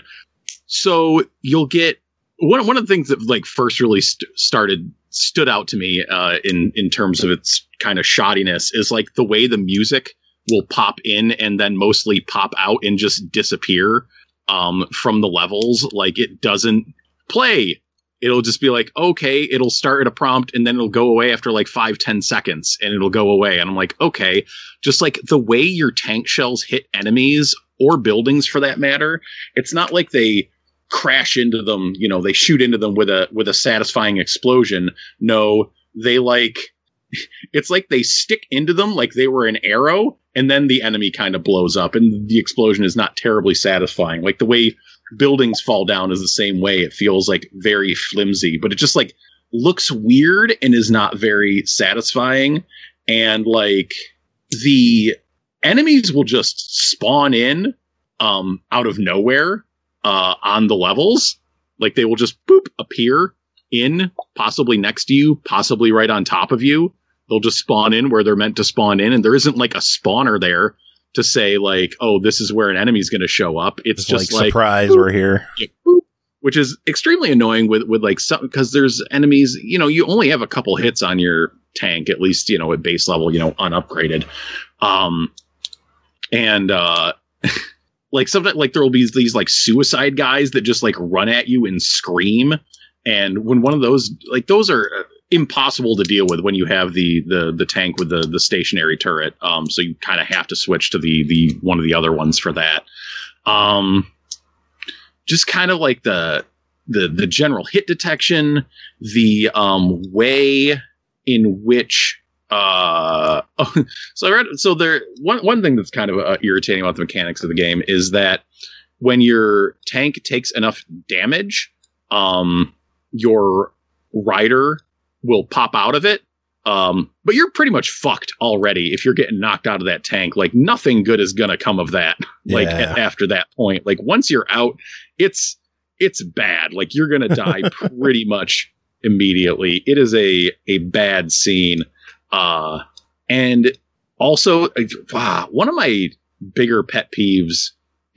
So you'll get one, one of the things that like first really st- started, stood out to me uh, in, in terms of its kind of shoddiness is like the way the music will pop in and then mostly pop out and just disappear um, from the levels. Like it doesn't play. It'll just be like, okay, it'll start at a prompt and then it'll go away after like five, ten seconds and it'll go away. And I'm like, okay, just like the way your tank shells hit enemies or buildings for that matter, it's not like they crash into them, you know, they shoot into them with a, with a satisfying explosion. No, they like, it's like they stick into them like they were an arrow, and then the enemy kind of blows up, and the explosion is not terribly satisfying. Like the way buildings fall down is the same way. It feels like very flimsy, but it just like looks weird and is not very satisfying. And like the enemies will just spawn in um, out of nowhere uh, on the levels. Like they will just boop appear in, possibly next to you, possibly right on top of you. They'll just spawn in where they're meant to spawn in, and there isn't like a spawner there to say like, oh, this is where an enemy's going to show up. It's, it's just like, like surprise, boop, we're here. Yeah, boop, which is extremely annoying with with like some, because there's enemies. You know, you only have a couple hits on your tank, at least you know at base level, you know, unupgraded, um, and uh, like sometimes like there will be these like suicide guys that just like run at you and scream. And when one of those, like those are impossible to deal with when you have the the the tank with the the stationary turret. Um, so you kind of have to switch to the the one of the other ones for that. Um, just kind of like the the the general hit detection, the um way in which uh oh, so I read, so there one one thing that's kind of uh, irritating about the mechanics of the game is that when your tank takes enough damage, um. your rider will pop out of it. Um, but you're pretty much fucked already if you're getting knocked out of that tank. Like nothing good is gonna come of that. Like Yeah. a- after that point, like once you're out, it's it's bad. Like you're gonna die pretty much immediately. It is a a bad scene. Uh, and also, wow, one of my bigger pet peeves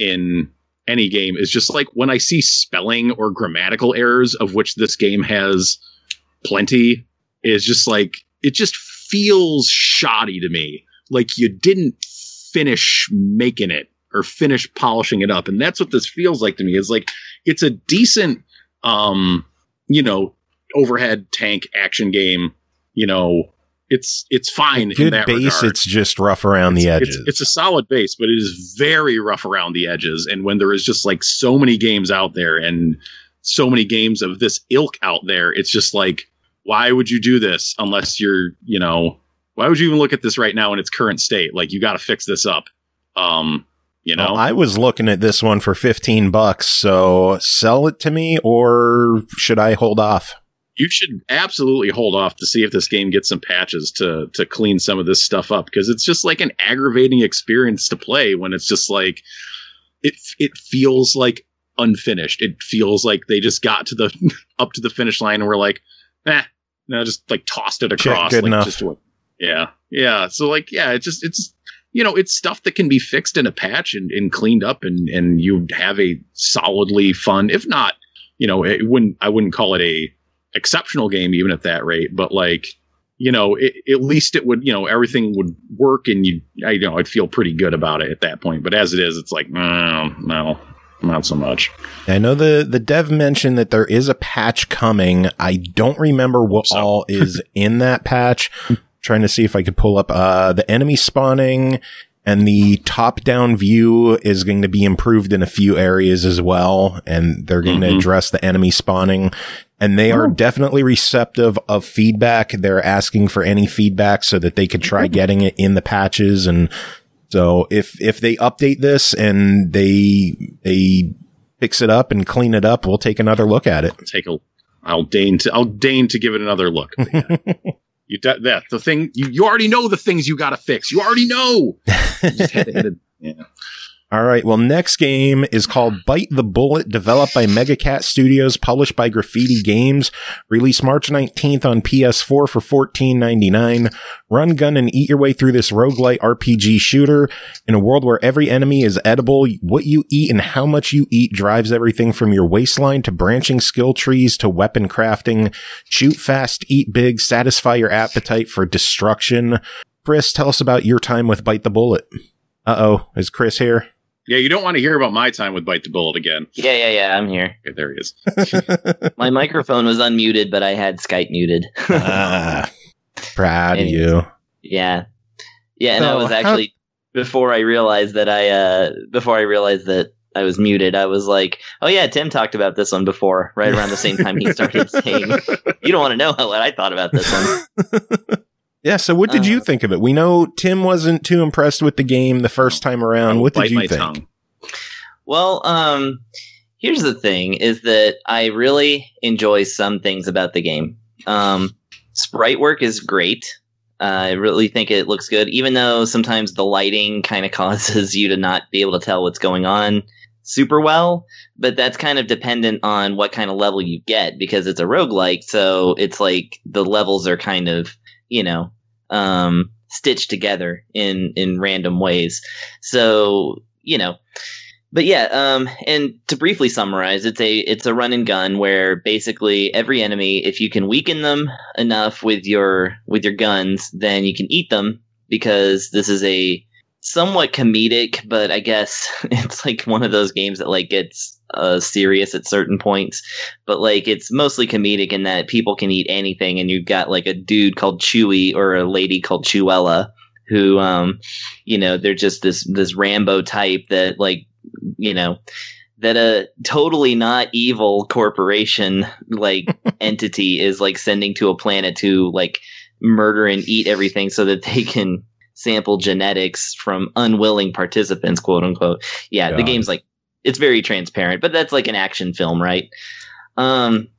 in any game is just like when I see spelling or grammatical errors, of which this game has plenty, is just like, it just feels shoddy to me. Like you didn't finish making it or finish polishing it up. And that's what this feels like to me. Is like, it's a decent, um, you know, overhead tank action game. You know, it's, it's fine. Good in that base. regard. It's just rough around the It's- edges. It's, it's a solid base, but it is very rough around the edges. And when there is just like so many games out there and so many games of this ilk out there, it's just like, why would you do this unless you're, you know, why would you even look at this right now in its current state? Like you got to fix this up. Um, you know, Well, I was looking at this one for fifteen bucks. So sell it to me, or should I hold off? you should absolutely hold off to see if this game gets some patches to to clean some of this stuff up, because it's just like an aggravating experience to play when it's just like it it feels like unfinished. It feels like they just got to the up to the finish line and were like, eh, no, just like tossed it Check, across. good like, enough. Just to, yeah, yeah. So like, yeah, it's just it's you know it's stuff that can be fixed in a patch and, and cleaned up, and and you have a solidly fun, if not, you know, it wouldn't I wouldn't call it a exceptional game even at that rate, but like, you know, it, at least it would, you know, everything would work, and you, I you know, I'd feel pretty good about it at that point. But as it is, it's like, no, no, not so much. I know the, the dev mentioned that there is a patch coming. I don't remember what So. all is in that patch. Trying to see if I could pull up, uh, the enemy spawning, and the top down view is going to be improved in a few areas as well. And they're going Mhm. to address the enemy spawning, and they are Oh. definitely receptive of feedback. They're asking for any feedback so that they could try getting it in the patches. And so if, if they update this and they, they fix it up and clean it up, we'll take another look at it. Take a, I'll deign to, I'll deign to give it another look. But yeah. You that that the thing you, you already know the things you got to fix. You already know. You just had to hit it. Yeah. All right. Well, next game is called Bite the Bullet, developed by Megacat Studios, published by Graffiti Games, released March nineteenth on P S four for fourteen ninety-nine. Run, gun, and eat your way through this roguelite R P G shooter in a world where every enemy is edible. What you eat and how much you eat drives everything from your waistline to branching skill trees to weapon crafting. Shoot fast, eat big, satisfy your appetite for destruction. Chris, tell us about your time with Bite the Bullet. Uh-oh, is Chris here? Yeah, you don't want to hear about my time with Bite the Bullet again. Yeah, yeah, yeah. I'm here. Okay, there he is. My microphone was unmuted, but I had Skype muted. Ah, proud of Anyway. you. Yeah, yeah. And I So, was how- actually before I realized that I uh before I realized that I was muted. I was like, oh yeah, Tim talked about this one before, right around the same time he started saying, "You don't want to know what I thought about this one." Yeah, so what did Uh, you think of it? We know Tim wasn't too impressed with the game the first time around. I'll What did bite you my think? tongue. Well, um, here's the thing: is that I really enjoy some things about the game. Um, sprite work is great. Uh, I really think it looks good, even though sometimes the lighting kind of causes you to not be able to tell what's going on super well. But that's kind of dependent on what kind of level you get, because it's a roguelike, so it's like the levels are kind of, you know, um, stitched together in, in random ways. So, you know, but yeah, um, and to briefly summarize, it's a, it's a run and gun where basically every enemy, if you can weaken them enough with your, with your guns, then you can eat them, because this is a somewhat comedic, but I guess it's like one of those games that like gets uh, serious at certain points, but like it's mostly comedic in that people can eat anything, and you've got like a dude called Chewy or a lady called Chewella who, um, you know, they're just this this Rambo type that like, you know, that a totally not evil corporation like entity is like sending to a planet to like murder and eat everything so that they can sample genetics from unwilling participants, quote unquote. Yeah, the God. game's like, it's very transparent, but that's like an action film, right? Um,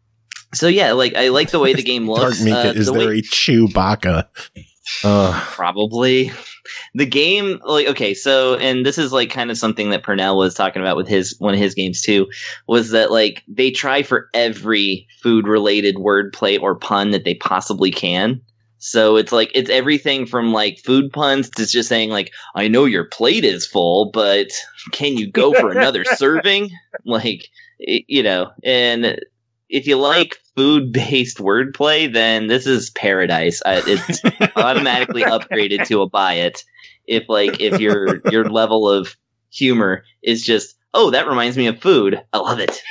so yeah, like I like the way the game looks. Dark Mika, uh, is the there way- a Chewbacca? Uh, Probably. The game, like, okay, so, and this is like kind of something that Purnell was talking about with his one of his games too, was that like they try for every food related wordplay or pun that they possibly can. So it's like it's everything from like food puns to just saying like, I know your plate is full, but can you go for another serving? Like, it, you know, and if you like food-based wordplay, then this is paradise. Uh, it's automatically upgraded to a buy it. If like if your your level of humor is just, oh, that reminds me of food. I love it.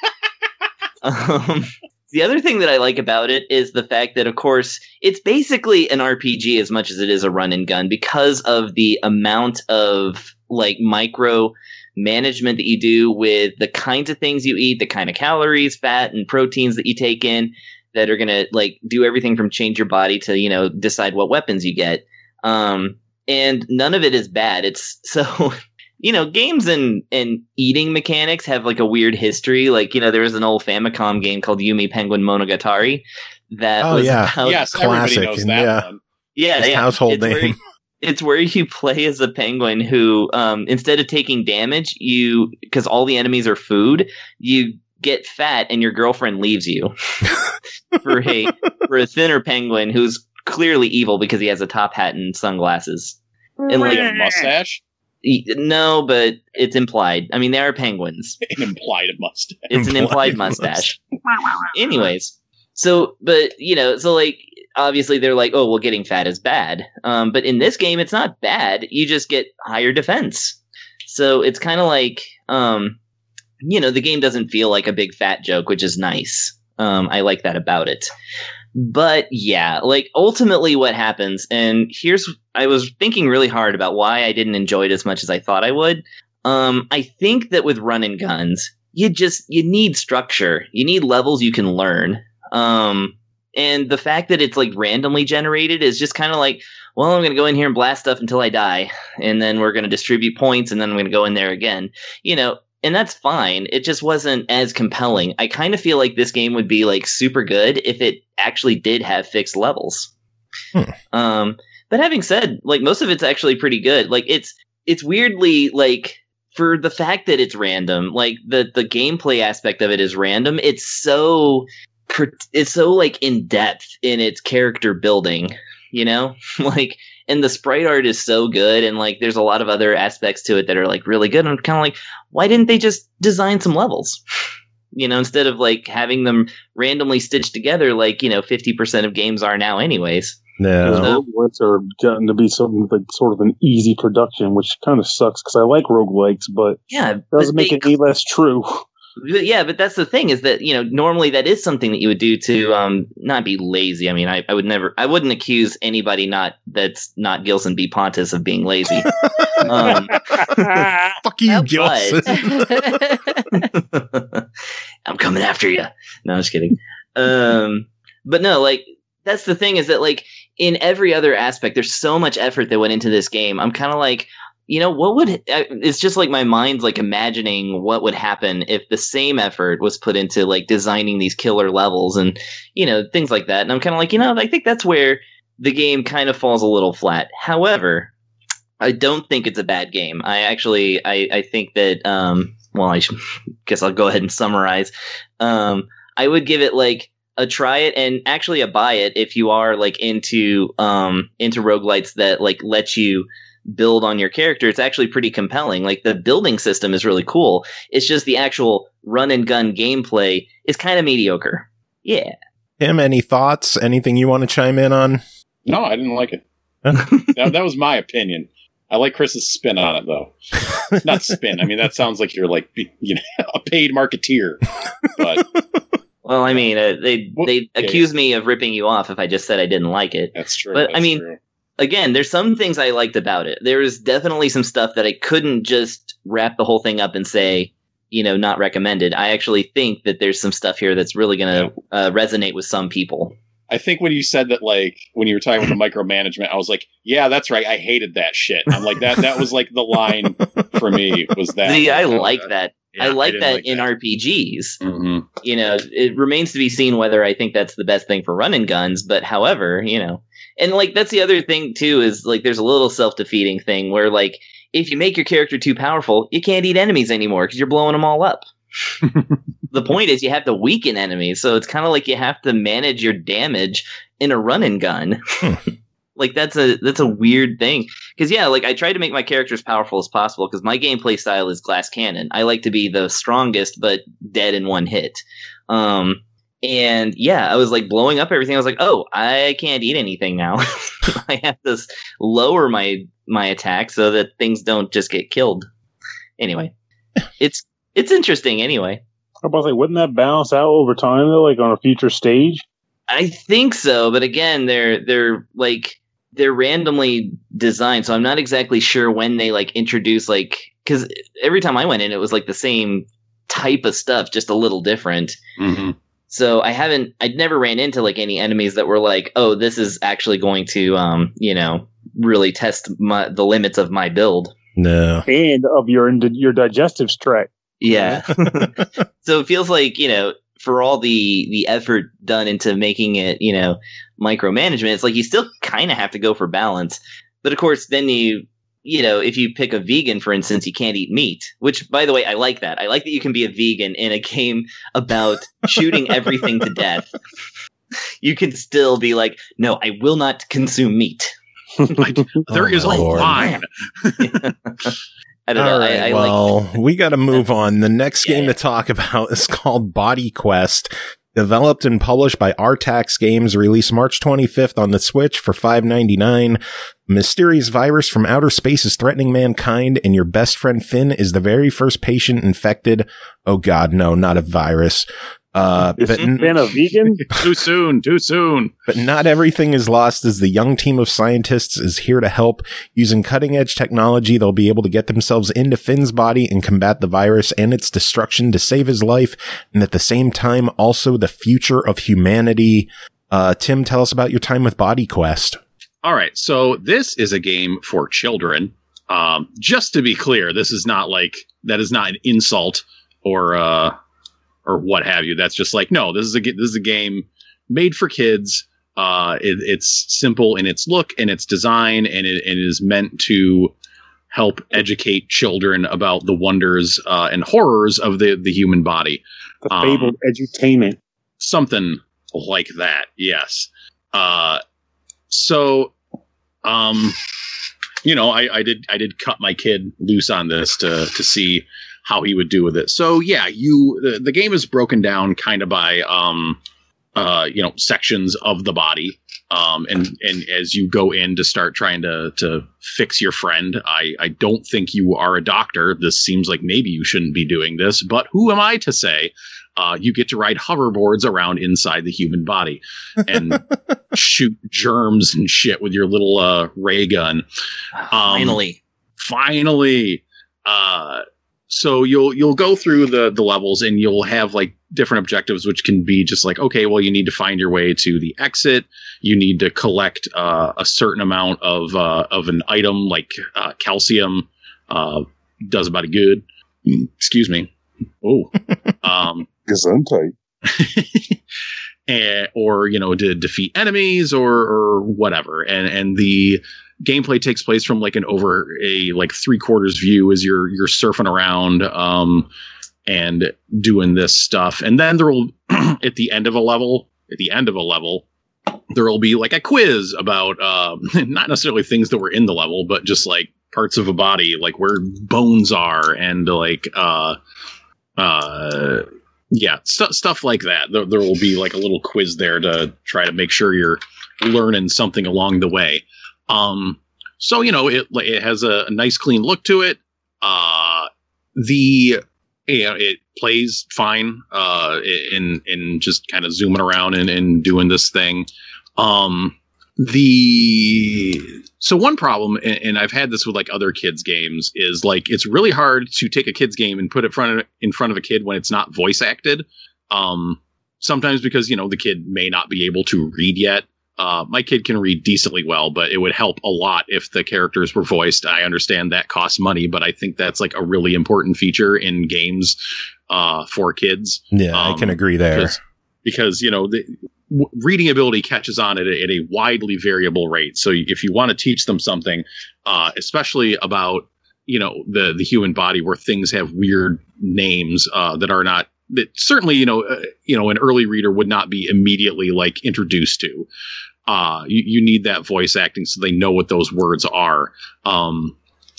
um, the other thing that I like about it is the fact that, of course, it's basically an R P G as much as it is a run and gun because of the amount of like micro management that you do with the kinds of things you eat, the kind of calories, fat, and proteins that you take in that are going to like do everything from change your body to, you know, decide what weapons you get. Um, and none of it is bad. It's so, you know, games and, and eating mechanics have like a weird history. Like, you know, there was an old Famicom game called Yumi Penguin Monogatari that Oh, was yeah. about, Yes, everybody Classic, knows that yeah. one. yeah, Just yeah. household It's where name. you- It's where you play as a penguin who, um, instead of taking damage, you, because all the enemies are food, you get fat and your girlfriend leaves you for a for a thinner penguin who's clearly evil because he has a top hat and sunglasses. And Like like, a mustache? e- no, but it's implied. I mean, they are penguins. An implied mustache. It's an implied Implied mustache. Anyways, so, but, you know, so like, obviously they're like, oh, well, getting fat is bad. Um, but in this game, it's not bad. You just get higher defense. So it's kind of like, um, you know, the game doesn't feel like a big fat joke, which is nice. Um, I like that about it. But yeah, like ultimately what happens, and here's, I was thinking really hard about why I didn't enjoy it as much as I thought I would. Um, I think that with run and guns, you just, you need structure. You need levels you can learn. Um, and the fact that it's like randomly generated is just kind of like, well, I'm going to go in here and blast stuff until I die. And then we're going to distribute points and then I'm going to go in there again, you know, and that's fine. It just wasn't as compelling. I kind of feel like this game would be like super good if it actually did have fixed levels. Hmm. Um, but having said, like most of it's actually pretty good. Like it's, it's weirdly like, for the fact that it's random, like the, the gameplay aspect of it is random. It's so, it's so like in depth in its character building, you know, like, and the sprite art is so good. And like, there's a lot of other aspects to it that are like really good. And I'm kind of like, why didn't they just design some levels, you know, instead of like having them randomly stitched together, like, you know, fifty percent of games are now anyways. No. No. Roguelikes are getting to be something like sort of an easy production, which kind of sucks because I like roguelikes, but Yeah. it doesn't but make they- it any less true. But yeah, but that's the thing is that, you know, normally that is something that you would do to um, not be lazy. I mean, I, I would never, I wouldn't accuse anybody not that's not Gilson B. Pontus of being lazy. um, Fuck you, but- Gilson. I'm coming after you. No, I'm just kidding. Um, but no, like that's the thing is that like in every other aspect, there's so much effort that went into this game. I'm kind of like, you know, what would it's just like my mind's like imagining what would happen if the same effort was put into like designing these killer levels and, you know, things like that. And I'm kind of like, you know, I think that's where the game kind of falls a little flat. However, I don't think it's a bad game. I actually, I, I think that, um, well, I should, guess I'll go ahead and summarize. Um, I would give it like a try it and actually a buy it if you are like into, um, into roguelites that like let you build on your character. It's actually pretty compelling. Like the building system is really cool. It's just the actual run and gun gameplay is kind of mediocre. Yeah. Tim, any thoughts? Anything you want to chime in on? No, I didn't like it. that, that was my opinion. I like Chris's spin on it, though. Not spin. I mean, that sounds like you're like, you know, a paid marketeer. But Well, I mean, uh, they Well, they yeah, accuse me of ripping you off if I just said I didn't like it. that's true. But, I that's mean, true. Again, there's some things I liked about it. There was definitely some stuff that I couldn't just wrap the whole thing up and say, you know, not recommended. I actually think that there's some stuff here that's really going to uh, resonate with some people. I think when you said that, like, when you were talking about the micromanagement, I was like, yeah, that's right. I hated that shit. I'm like, that That was like the line for me was that. See, I like, like uh, that. Yeah, I like I that like in that. R P Gs. Mm-hmm. You know, it remains to be seen whether I think that's the best thing for running guns. But however, you know, and like that's the other thing too is like there's a little self-defeating thing where like if you make your character too powerful, you can't eat enemies anymore because you're blowing them all up. The point is you have to weaken enemies, so it's kind of like you have to manage your damage in a run and gun. Like that's a that's a weird thing because yeah, like I try to make my character as powerful as possible because my gameplay style is glass cannon. I like to be the strongest but dead in one hit. Um, and yeah, I was like blowing up everything. I was like, oh, I can't eat anything now. I have to s- lower my my attack so that things don't just get killed. Anyway, it's it's interesting. Anyway, I was like, wouldn't that balance out over time though, like on a future stage? I think so, but again, they're they're like they're randomly designed, so I'm not exactly sure when they like introduce like because every time I went in, it was like the same type of stuff, just a little different. Mm-hmm. So I haven't, I'd never ran into like any enemies that were like, oh, this is actually going to, um, you know, really test my, the limits of my build. No. And of your your digestive tract. Yeah. So it feels like, you know, for all the the effort done into making it, you know, micromanagement, it's like you still kind of have to go for balance. But of course, then you, you know, if you pick a vegan, for instance, you can't eat meat, which, by the way, I like that. I like that you can be a vegan in a game about shooting everything to death. You can still be like, no, I will not consume meat. Like, there Oh, is a my Lord. line. I don't All know. right, I, I well, like we got to move on. The next Yeah, game yeah. to talk about is called Body Quest. Developed and published by Artax Games, released March twenty-fifth on the Switch for five ninety-nine. A mysterious virus from outer space is threatening mankind, and your best friend Finn is the very first patient infected. Oh God, no, not a virus. Uh, Is but, n- Finn a vegan? Too soon, too soon. but not everything is lost, as the young team of scientists is here to help. Using cutting-edge technology, they'll be able to get themselves into Finn's body and combat the virus and its destruction to save his life, and at the same time, also the future of humanity. Uh, Tim, tell us about your time with Body Quest. All right, so this is a game for children. Um, just to be clear, this is not like, that is not an insult or uh, or what have you. That's just like, no, this is a this is a game made for kids. Uh, it, it's simple in its look and its design, and it, it is meant to help educate children about the wonders uh, and horrors of the the human body. The Um, fabled edutainment. Something like that, yes. Uh, so, um, you know, I, I did I did cut my kid loose on this to to see how he would do with it. So yeah, you the, the game is broken down kind of by um, uh, you know, sections of the body. Um, and and as you go in to start trying to to fix your friend, I I don't think you are a doctor. This seems like maybe you shouldn't be doing this, but who am I to say? Uh, you get to ride hoverboards around inside the human body and shoot germs and shit with your little uh, ray gun. finally. Finally, uh, so you'll you'll go through the the levels and you'll have like different objectives, which can be just like, okay, well, you need to find your way to the exit. You need to collect uh, a certain amount of uh, of an item like uh, calcium. Uh, does about a good. Excuse me. Oh. Um, Gesundheit. and, or, you know, to defeat enemies or, or whatever. And, and the gameplay takes place from like an over a like three quarters view as you're, you're surfing around, um, and doing this stuff. And then there will, at the end of a level, at the end of a level, there will be like a quiz about, um, not necessarily things that were in the level, but just like parts of a body, like where bones are and like, uh, uh, yeah, st- stuff like that. There, there will be like a little quiz there to try to make sure you're learning something along the way. Um, so, you know, it, it has a, a nice clean look to it. Uh, the, you know, it plays fine, uh, in, in just kind of zooming around and, and doing this thing. Um, the, so one problem, and, and I've had this with like other kids games, is like, it's really hard to take a kid's game and put it in front of, in front of a kid when it's not voice acted. Um, sometimes because, you know, the kid may not be able to read yet. Uh, my kid can read decently well, but it would help a lot if the characters were voiced. I understand that costs money, but I think that's like a really important feature in games uh, for kids. Yeah, um, I can agree there. Because, because you know, the w- reading ability catches on at a, at a widely variable rate. So if you want to teach them something, uh, especially about, you know, the, the human body where things have weird names uh, that are not, that certainly, you know, uh, you know, an early reader would not be immediately like introduced to. Uh, you, you need that voice acting so they know what those words are. Um,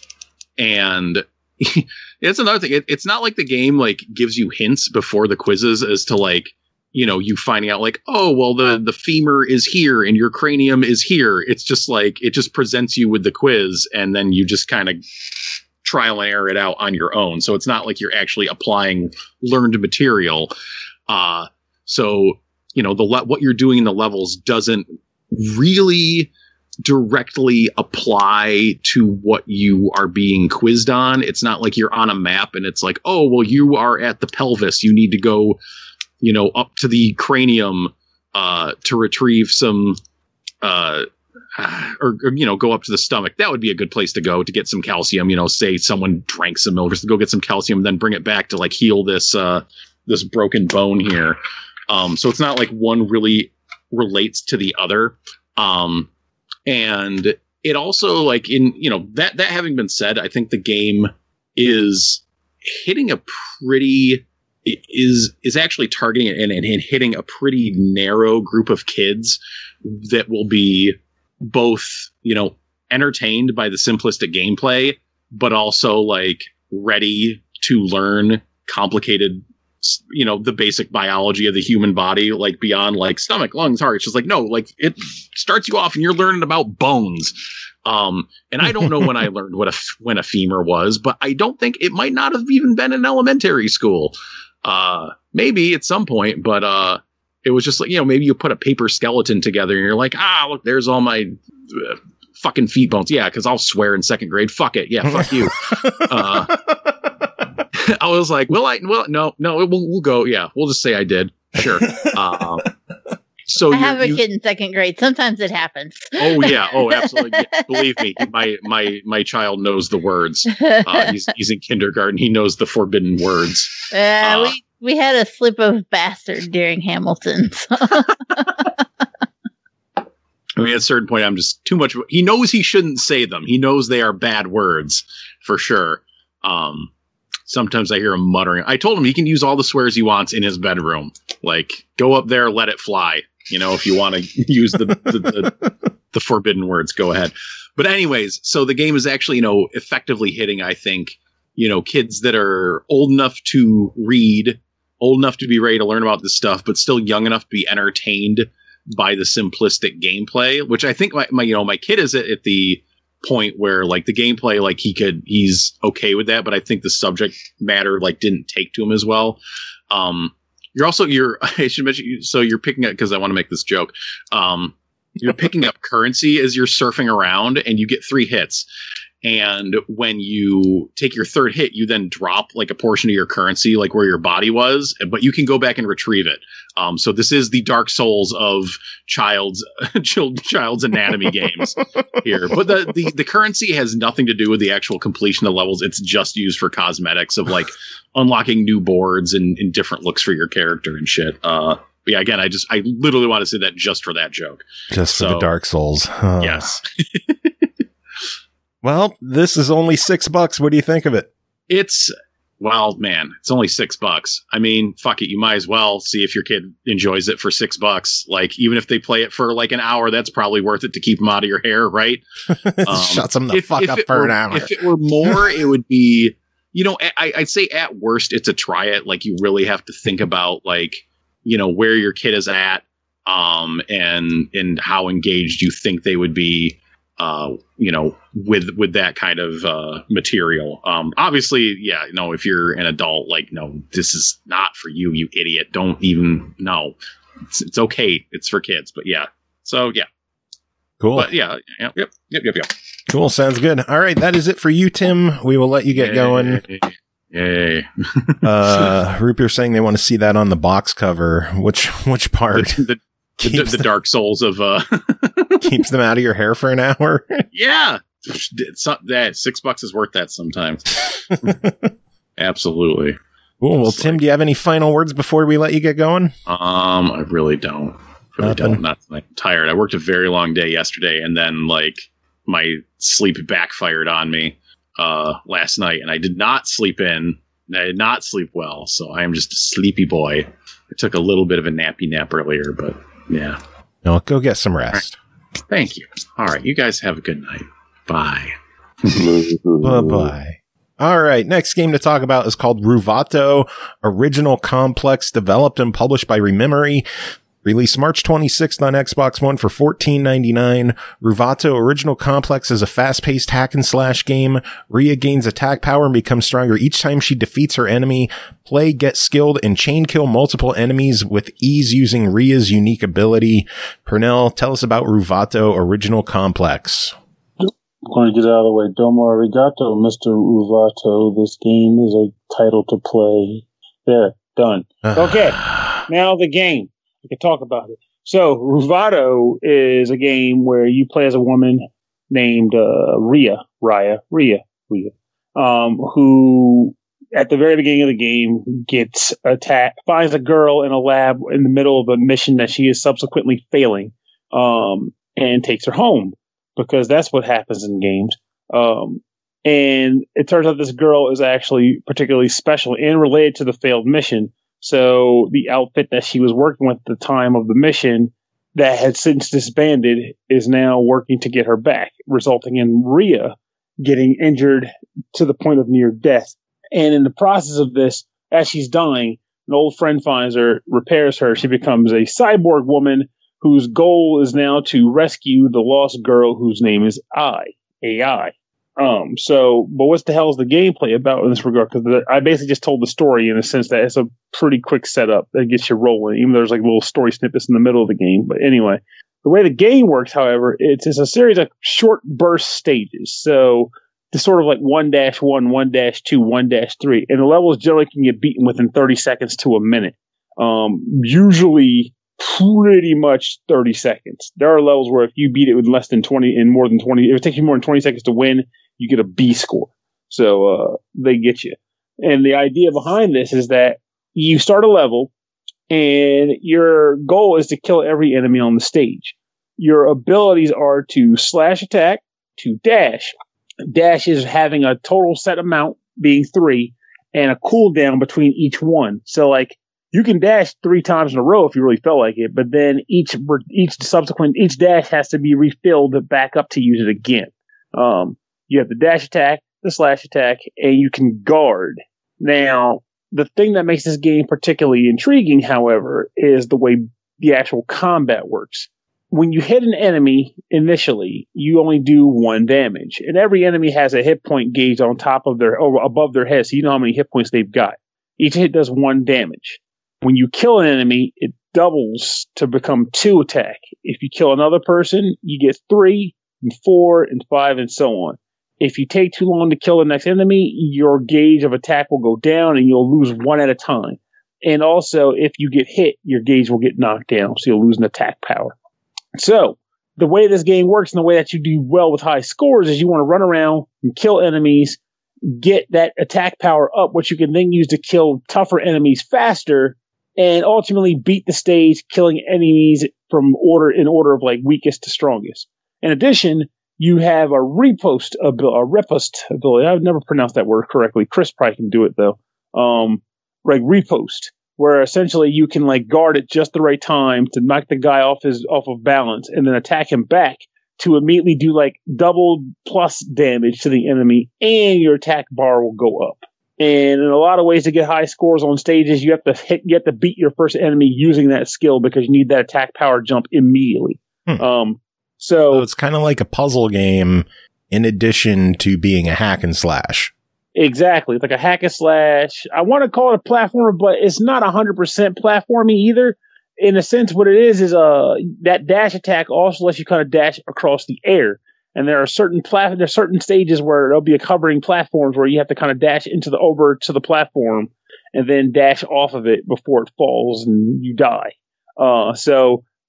and it's another thing. It, it's not like the game like gives you hints before the quizzes as to like, you know, you finding out like, oh, well, the, the femur is here and your cranium is here. It's just like, it just presents you with the quiz and then you just kind of trial and error it out on your own. So it's not like you're actually applying learned material. Uh, so, you know, the le- what you're doing in the levels doesn't really directly apply to what you are being quizzed on. It's not like you're on a map and it's like, oh, well, you are at the pelvis. You need to go, you know, up to the cranium uh, to retrieve some uh Or, or, you know, go up to the stomach. That would be a good place to go to get some calcium. You know, say someone drank some milk, just to go get some calcium, and then bring it back to like heal this uh, this broken bone here. Um, so it's not like one really relates to the other. Um, and it also like in, you know, that that having been said, I think the game is hitting a pretty is is actually targeting and, and, and hitting a pretty narrow group of kids that will be both, you know, entertained by the simplistic gameplay, but also like ready to learn complicated, you know, the basic biology of the human body, like beyond like stomach, lungs, heart. It's just like, no, like it starts you off and you're learning about bones. Um, and I don't know when I learned what a, when a femur was, but I don't think it might not have even been in elementary school. Uh, maybe at some point, but, uh, it was just like, you know, maybe you put a paper skeleton together and you're like, ah, look, there's all my uh, fucking feet bones. Yeah, because I'll swear in second grade. Fuck it. Yeah, fuck you. uh, I was like, well, I, well, no, no, we'll, we'll go. Yeah, we'll just say I did. Sure. Um, so I have a you, kid in second grade. Sometimes it happens. Oh, yeah. Oh, absolutely. Yeah, believe me, my, my, my child knows the words. Uh, he's, he's in kindergarten. He knows the forbidden words. Uh, uh, we, We had a slip of bastard during Hamilton. So. I mean, at a certain point, I'm just too much. He knows he shouldn't say them. He knows they are bad words for sure. Um, sometimes I hear him muttering. I told him he can use all the swears he wants in his bedroom. Like, go up there, let it fly. You know, if you want to use the, the, the, the forbidden words, go ahead. But anyways, so the game is actually, you know, effectively hitting, I think, you know, kids that are old enough to read, old enough to be ready to learn about this stuff, but still young enough to be entertained by the simplistic gameplay, which I think my, my you know, my kid is at, at the point where like the gameplay, like he could, he's okay with that. But I think the subject matter like didn't take to him as well. Um, you're also, you're, I should mention, so you're picking up, because I want to make this joke. Um, you're picking up currency as you're surfing around and you get three hits. And when you take your third hit, you then drop like a portion of your currency, like where your body was, but you can go back and retrieve it. Um, so this is the Dark Souls of child's child's anatomy games here. But the, the, the currency has nothing to do with the actual completion of levels. It's just used for cosmetics of like unlocking new boards and, and different looks for your character and shit. Uh, but yeah, again, I just I literally want to say that just for that joke. Just so, for the Dark Souls. Oh. Yes. Well, this is only six bucks. What do you think of it? It's, well, man, it's only six bucks. I mean, fuck it. You might as well see if your kid enjoys it for six bucks. Like, even if they play it for like an hour, that's probably worth it to keep them out of your hair, right? Um, Shuts them the if, fuck if up for were, an hour. If it were more, it would be, you know, I, I'd say at worst, it's a try it. Like, you really have to think about, like, you know, where your kid is at, um, and, and how engaged you think they would be. Uh, you know, with with that kind of uh, material. Um, obviously, yeah, you know, if you're an adult, like, no, this is not for you, you idiot. Don't even, no. It's, it's okay. It's for kids. But yeah. So, yeah. Cool. But yeah. Yep, yep, yep, yep, yep. Cool. Sounds good. All right. That is it for you, Tim. We will let you get Yay. going. Yay. uh, Roop, you're saying they want to see that on the box cover. Which which part? The, the, The, the, the Dark Souls of uh keeps them out of your hair for an hour. Yeah, it's not, that six bucks is worth that sometimes. Absolutely. Cool. Well, Tim, do you have any final words before we let you get going? Um, I really don't. Really Nothing. don't. Not I'm tired. I worked a very long day yesterday, and then like my sleep backfired on me uh last night, and I did not sleep in. I did not sleep well, so I am just a sleepy boy. I took a little bit of a nappy nap earlier, but yeah. No, go get some rest. Thank you. All right, you guys have a good night. Bye. Bye-bye. All right, next game to talk about is called Ruvato, Original Complex, developed and published by Rememory. Released March twenty-sixth on Xbox One for fourteen ninety-nine. Ruvato Original Complex is a fast-paced hack-and-slash game. Rhea gains attack power and becomes stronger each time she defeats her enemy. Play, get skilled, and chain kill multiple enemies with ease using Rhea's unique ability. Pernell, tell us about Ruvato Original Complex. I'm going to get out of the way. Domo arigato, Mister Ruvato. This game is a title to play. There, done. Okay, now the game. We can talk about it. So, Ruvato is a game where you play as a woman named uh, Rhea, Raya, Rhea, Rhea, um, who at the very beginning of the game gets attacked, finds a girl in a lab in the middle of a mission that she is subsequently failing, um, and takes her home because that's what happens in games. Um, and it turns out this girl is actually particularly special and related to the failed mission. So the outfit that she was working with at the time of the mission that had since disbanded is now working to get her back, resulting in Rhea getting injured to the point of near death. And in the process of this, as she's dying, an old friend finds her, repairs her. She becomes a cyborg woman whose goal is now to rescue the lost girl whose name is I, A I. Um, so, but what's the hell is the gameplay about in this regard? Because I basically just told the story in the sense that it's a pretty quick setup that gets you rolling, even though there's like little story snippets in the middle of the game. But anyway, the way the game works, however, it's, it's a series of short burst stages. So it's sort of like one dash one, one dash two, one dash three. And the levels generally can get beaten within thirty seconds to a minute. Um, usually pretty much thirty seconds. There are levels where if you beat it with less than twenty and more than twenty, if it takes you more than twenty seconds to win, you get a B score. So uh, they get you. And the idea behind this is that you start a level and your goal is to kill every enemy on the stage. Your abilities are to slash attack, to dash. Dash is having a total set amount being three and a cooldown between each one. So like you can dash three times in a row if you really felt like it, but then each each subsequent each dash has to be refilled back up to use it again. Um, you have the dash attack, the slash attack, and you can guard. Now, the thing that makes this game particularly intriguing, however, is the way the actual combat works. When you hit an enemy initially, you only do one damage, and every enemy has a hit point gauge on top of their or above their head, so you know how many hit points they've got. Each hit does one damage. When you kill an enemy, it doubles to become two attack. If you kill another person, you get three, and four, and five, and so on. If you take too long to kill the next enemy, your gauge of attack will go down and you'll lose one at a time. And also, if you get hit, your gauge will get knocked down, so you'll lose an attack power. So, the way this game works and the way that you do well with high scores is you want to run around and kill enemies, get that attack power up, which you can then use to kill tougher enemies faster, and ultimately beat the stage, killing enemies from order in order of like weakest to strongest. In addition, you have a repost ability, a repost ability. I've never pronounced that word correctly. Chris probably can do it though. Um, like repost, where essentially you can like guard at just the right time to knock the guy off his off of balance, and then attack him back to immediately do like double plus damage to the enemy, and your attack bar will go up. And in a lot of ways to get high scores on stages, you have to hit, you have to beat your first enemy using that skill because you need that attack power jump immediately. Hmm. Um, so, so it's kind of like a puzzle game in addition to being a hack and slash. Exactly. It's like a hack and slash. I want to call it a platformer, but it's not one hundred percent platforming either. In a sense, what it is is uh, that dash attack also lets you kind of dash across the air. And there are certain plat- there are certain stages where there'll be a covering platforms where you have to kind of dash into the over to the platform and then dash off of it before it falls and you die. Uh, so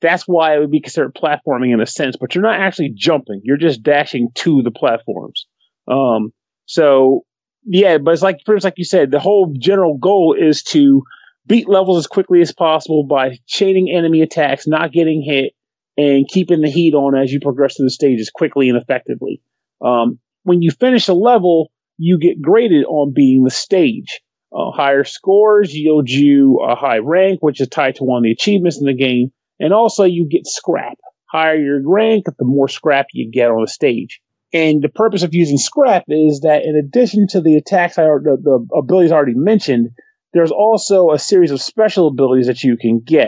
that's why it would be considered platforming in a sense, but you're not actually jumping. You're just dashing to the platforms. Um, so, yeah, but it's like, pretty much like you said, the whole general goal is to beat levels as quickly as possible by chaining enemy attacks, not getting hit, and keeping the heat on as you progress through the stages quickly and effectively. Um, when you finish a level, you get graded on beating the stage. Uh, higher scores yield you a high rank, which is tied to one of the achievements in the game. And also you get scrap. Higher your rank, the more scrap you get on the stage. And the purpose of using scrap is that in addition to the attacks, I, the, the abilities I already mentioned, there's also a series of special abilities that you can get.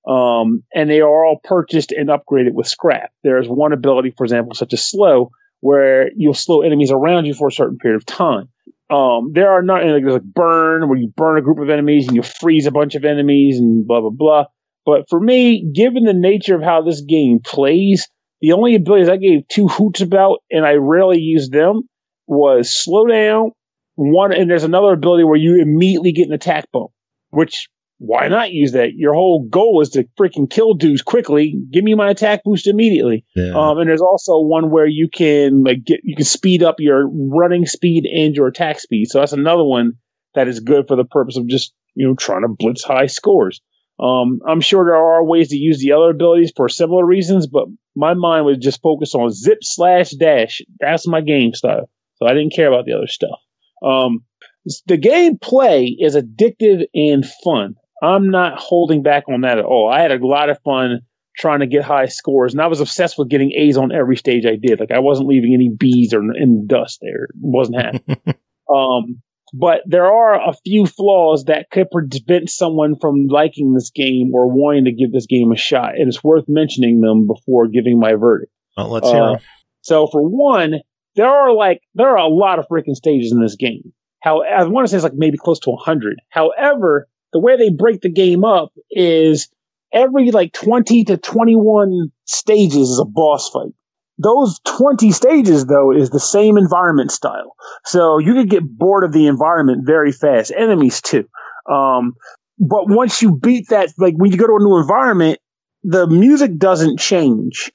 Um, and they are all purchased and upgraded with scrap. There's one ability, for example, such as slow, where you'll slow enemies around you for a certain period of time. Um, there are not like there's like burn, where you burn a group of enemies and you freeze a bunch of enemies and blah blah blah. But for me, given the nature of how this game plays, the only abilities I gave two hoots about, and I rarely used them, was slow down. One, and there's another ability where you immediately get an attack bump, which why not use that? Your whole goal is to freaking kill dudes quickly. Give me my attack boost immediately. Yeah. Um, and there's also one where you can like get you can speed up your running speed and your attack speed. So that's another one that is good for the purpose of just you know trying to blitz high scores. Um, I'm sure there are ways to use the other abilities for similar reasons, but my mind was just focused on zip slash dash. That's my game style. So I didn't care about the other stuff. Um, the gameplay is addictive and fun. I'm not holding back on that at all. I had a lot of fun trying to get high scores, and I was obsessed with getting A's on every stage I did. Like I wasn't leaving any B's or in dust there. It wasn't happening. um, but there are a few flaws that could prevent someone from liking this game or wanting to give this game a shot, and it's worth mentioning them before giving my verdict. Well, let's hear uh, them. So for one, there are like there are a lot of freaking stages in this game. How I want to say it's like maybe close to a hundred. However, the way they break the game up is every like twenty to twenty-one stages is a boss fight. Those twenty stages, though, is the same environment style. So you could get bored of the environment very fast. Enemies, too. Um, but once you beat that, like when you go to a new environment, the music doesn't change.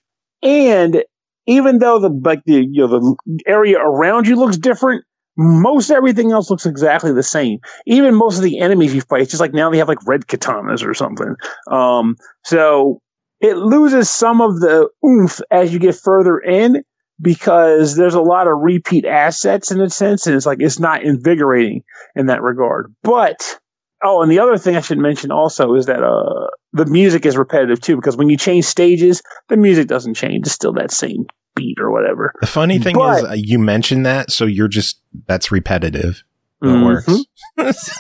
And even though the like the you know the area around you looks different, most everything else looks exactly the same. Even most of the enemies you fight, it's just like now they have like red katanas or something. Um, so it loses some of the oomph as you get further in because there's a lot of repeat assets in a sense, and it's like it's not invigorating in that regard. But oh, and the other thing I should mention also is that uh, the music is repetitive too, because when you change stages, the music doesn't change; it's still that same beat or whatever. The funny thing but, is, uh, you mentioned that, so you're just that's repetitive. So mm-hmm. It works.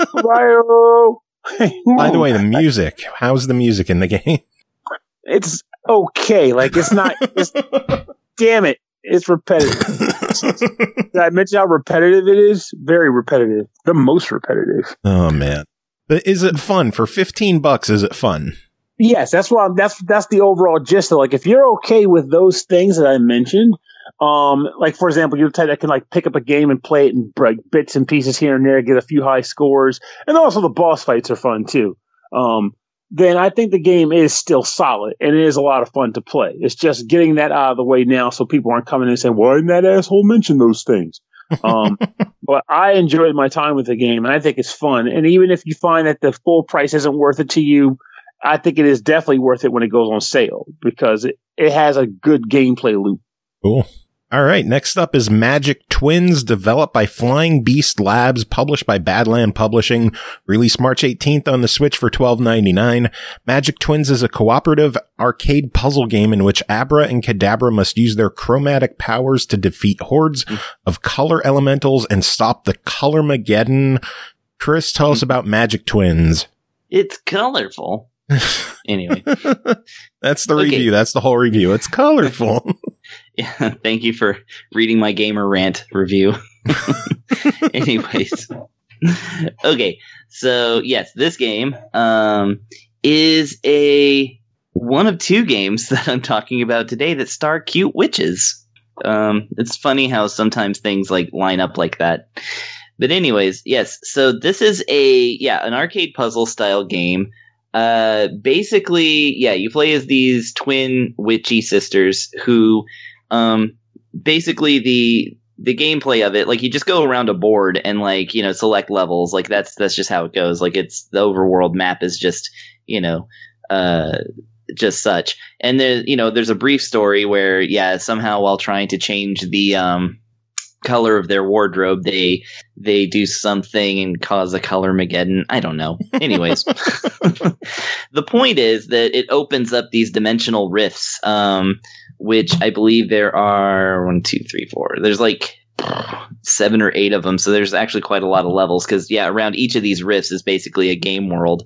By the way, the music. How's the music in the game? It's okay. Like it's not. It's, damn it! It's repetitive. Did I mention how repetitive it is? Very repetitive. The most repetitive. Oh man! But is it fun for fifteen bucks? Is it fun? Yes, that's what I'm, that's that's the overall gist. Of, like, if you're okay with those things that I mentioned, um, like for example, you're the type that can like pick up a game and play it in like bits and pieces here and there, get a few high scores, and also the boss fights are fun too. Um, then I think the game is still solid and it is a lot of fun to play. It's just getting that out of the way now, so people aren't coming in and saying, "Why didn't that asshole mention those things?" Um, but I enjoyed my time with the game, and I think it's fun. And even if you find that the full price isn't worth it to you, I think it is definitely worth it when it goes on sale because it, it has a good gameplay loop. Cool. All right. Next up is Magic Twins, developed by Flying Beast Labs, published by Badland Publishing, released March eighteenth on the Switch for twelve ninety-nine. Magic Twins is a cooperative arcade puzzle game in which Abra and Kadabra must use their chromatic powers to defeat hordes of color elementals and stop the Colormageddon. Chris, tell us about Magic Twins. It's colorful. Anyway, that's the okay. review. That's the whole review. It's colorful. Yeah, thank you for reading my gamer rant review. Anyways, okay, so yes, this game um, is a one of two games that I'm talking about today that star cute witches. Um, it's funny how sometimes things like line up like that. But anyways, yes. So this is a yeah an arcade puzzle style game. Uh, basically, yeah, you play as these twin witchy sisters who, um, basically the the gameplay of it, like you just go around a board and like you know select levels. Like that's that's just how it goes. Like it's the overworld map is just you know, uh, just such. And there, you know, there's a brief story where yeah, somehow while trying to change the um. color of their wardrobe, they they do something and cause a color-mageddon. I don't know. Anyways, the point is that it opens up these dimensional rifts, um, which I believe there are one, two, three, four. There's like seven or eight of them, so there's actually quite a lot of levels. Because yeah, around each of these rifts is basically a game world,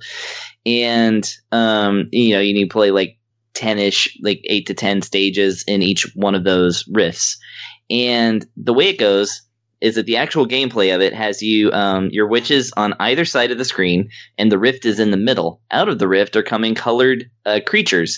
and um, you know you need to play like ten-ish, like eight to ten stages in each one of those rifts. And the way it goes is that the actual gameplay of it has you, um, your witches on either side of the screen, and the rift is in the middle. Out of the rift are coming colored uh, creatures,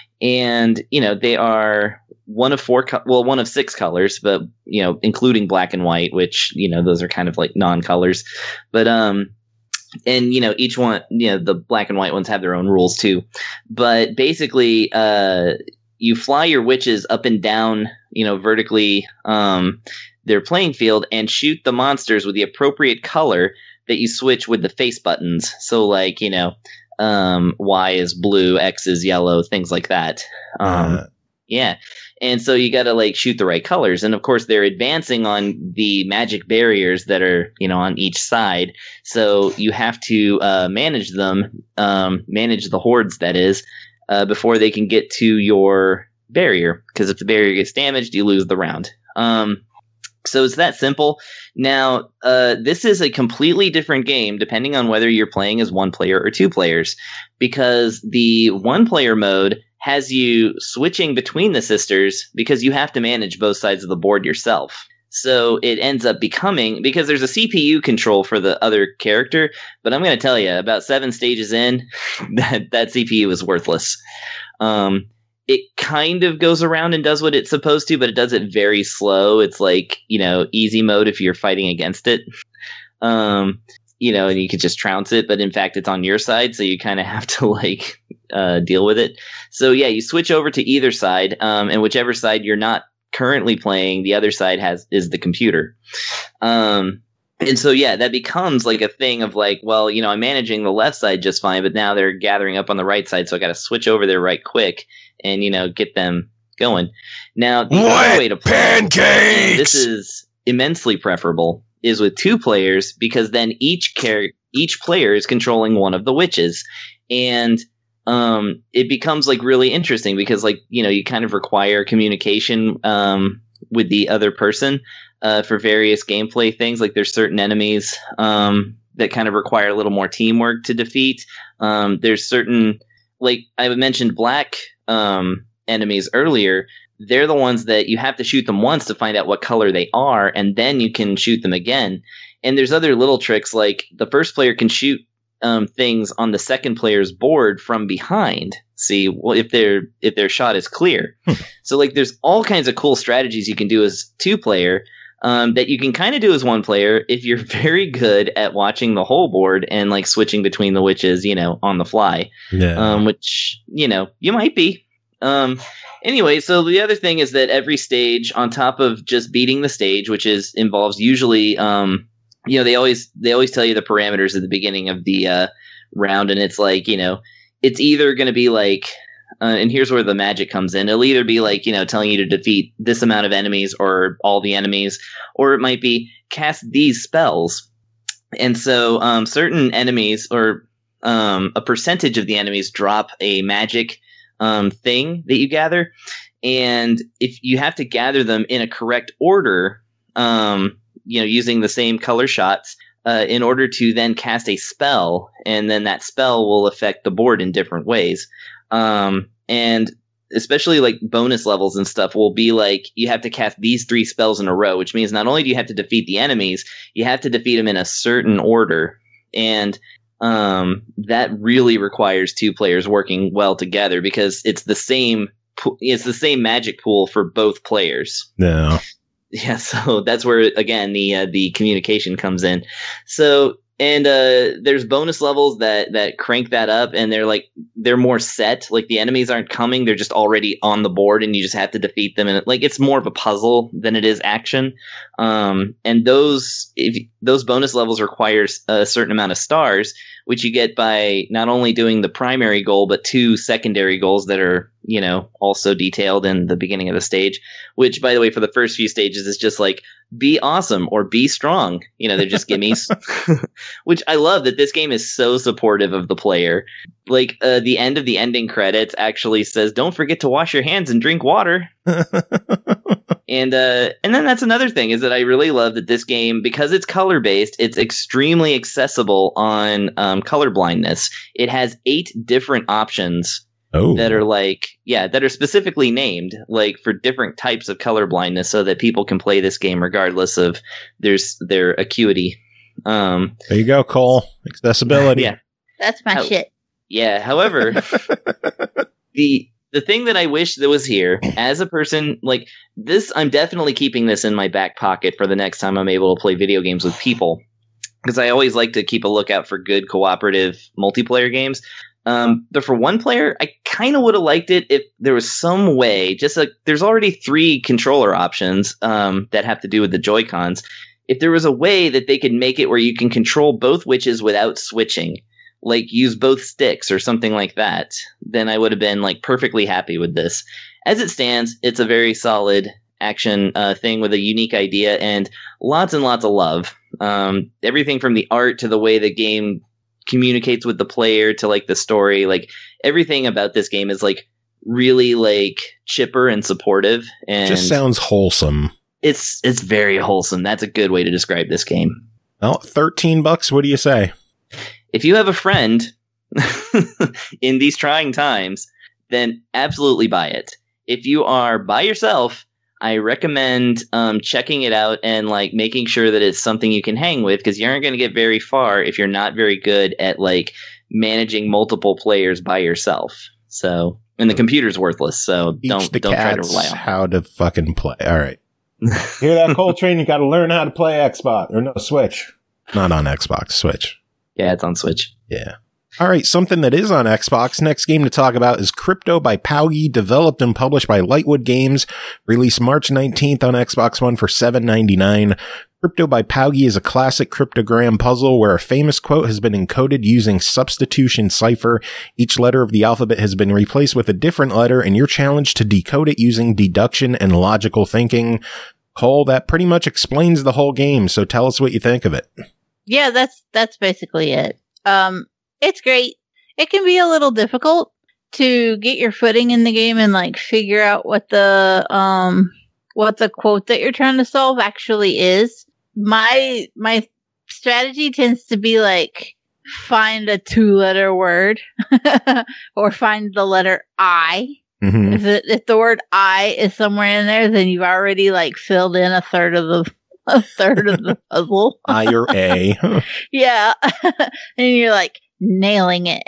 and you know they are one of four, co- well, one of six colors, but you know, including black and white, which you know those are kind of like non-colors, but um. And, you know, each one, you know, the black and white ones have their own rules too. But basically, uh, you fly your witches up and down, you know, vertically, um, their playing field and shoot the monsters with the appropriate color that you switch with the face buttons. So like, you know, um, Y is blue, X is yellow, things like that. Um, uh. Yeah. And so you got to like shoot the right colors. And of course, they're advancing on the magic barriers that are, you know, on each side. So you have to uh, manage them, um, manage the hordes, that is, uh, before they can get to your barrier. Because if the barrier gets damaged, you lose the round. Um, so it's that simple. Now, uh, this is a completely different game depending on whether you're playing as one player or two players. Because the one player mode has you switching between the sisters because you have to manage both sides of the board yourself. So it ends up becoming, because there's a C P U control for the other character, but I'm going to tell you, about seven stages in, that, that C P U is worthless. Um, it kind of goes around and does what it's supposed to, but it does it very slow. It's like, you know, easy mode if you're fighting against it. Um, you know, and you could just trounce it, but in fact, it's on your side, so you kind of have to like uh, deal with it. So yeah, you switch over to either side, um, and whichever side you're not currently playing, the other side has is the computer. Um, and so yeah, that becomes like a thing of like, well, you know, I'm managing the left side just fine, but now they're gathering up on the right side, so I got to switch over there right quick and you know get them going. Now the what? other way to play, pancakes. This is immensely preferable, is with two players, because then each char- each player is controlling one of the witches, and um, it becomes like really interesting because like you know you kind of require communication um, with the other person uh, for various gameplay things. Like there's certain enemies um, that kind of require a little more teamwork to defeat. Um, there's certain, like I mentioned, black um, enemies earlier. They're the ones that you have to shoot them once to find out what color they are, and then you can shoot them again. And there's other little tricks, like the first player can shoot um, things on the second player's board from behind. See, well, if their if their shot is clear. So like, there's all kinds of cool strategies you can do as two player um, that you can kind of do as one player if you're very good at watching the whole board and like switching between the witches, you know, on the fly. Yeah. Um, which you know you might be. Um, anyway, so the other thing is that every stage, on top of just beating the stage, which is involves usually, um, you know, they always they always tell you the parameters at the beginning of the uh, round, and it's like, you know, it's either going to be like, uh, and here's where the magic comes in. It'll either be like, you know, telling you to defeat this amount of enemies or all the enemies, or it might be cast these spells. And so, um, certain enemies or um, a percentage of the enemies drop a magic Um, thing that you gather, and if you have to gather them in a correct order, um, you know, using the same color shots, uh, in order to then cast a spell, and then that spell will affect the board in different ways. Um, and especially like bonus levels and stuff will be like, you have to cast these three spells in a row, which means not only do you have to defeat the enemies, you have to defeat them in a certain order. And Um, that really requires two players working well together, because it's the same, it's the same magic pool for both players. No. Yeah. So that's where, again, the, uh, the communication comes in. So And uh, there's bonus levels that that crank that up, and they're like they're more set. Like the enemies aren't coming; they're just already on the board, and you just have to defeat them. And like it's more of a puzzle than it is action. Um, and those if those bonus levels require a certain amount of stars, which you get by not only doing the primary goal but two secondary goals that are you know also detailed in the beginning of the stage. Which, by the way, for the first few stages is just like be awesome or be strong. You know, they're just gimmies. Which I love that this game is so supportive of the player. Like uh, the end of the ending credits actually says, "Don't forget to wash your hands and drink water." and uh, and then that's another thing is that I really love that this game, because it's color based, it's extremely accessible on um, color blindness. It has eight different options. Oh. That are like, yeah, that are specifically named like for different types of color blindness so that people can play this game regardless of their, their acuity. Um, there you go, Cole. Accessibility. Yeah. That's my How, shit. Yeah. However, the the thing that I wish that was here as a person like this, I'm definitely keeping this in my back pocket for the next time I'm able to play video games with people. Because I always like to keep a lookout for good cooperative multiplayer games. Um, but for one player, I kind of would have liked it if there was some way, just like there's already three controller options um, that have to do with the Joy-Cons. If there was a way that they could make it where you can control both witches without switching, like use both sticks or something like that, then I would have been like perfectly happy with this. As it stands, it's a very solid action uh, thing with a unique idea and lots and lots of love. Um, everything from the art to the way the game communicates with the player to like the story, like everything about this game is like really like chipper and supportive, and just sounds wholesome. It's it's very wholesome. That's a good way to describe this game. Well, thirteen bucks. What do you say? If you have a friend in these trying times, then absolutely buy it. If you are by yourself, I recommend um, checking it out and like making sure that it's something you can hang with, because you aren't going to get very far if you're not very good at like managing multiple players by yourself. So, and the computer's worthless, so Teach don't the don't try to cats rely on how to fucking play. All right, hear that, Coltrane? You got to learn how to play Xbox or no Switch. Not on Xbox, Switch. Yeah, it's on Switch. Yeah. All right, something that is on Xbox. Next game to talk about is Crypto by Paugi, developed and published by Lightwood Games, released March nineteenth on Xbox One for seven ninety-nine. Crypto by Paugi is a classic cryptogram puzzle where a famous quote has been encoded using substitution cipher. Each letter of the alphabet has been replaced with a different letter, and you're challenged to decode it using deduction and logical thinking. Cole, that pretty much explains the whole game, so tell us what you think of it. Yeah, that's that's basically it. Um, it's great. It can be a little difficult to get your footing in the game and like figure out what the um what the quote that you're trying to solve actually is. My my strategy tends to be like find a two-letter word or find the letter I. Mm-hmm. If it, if the word I is somewhere in there, then you've already like filled in a third of the a third of the puzzle. I or A. Yeah. And you're like nailing it.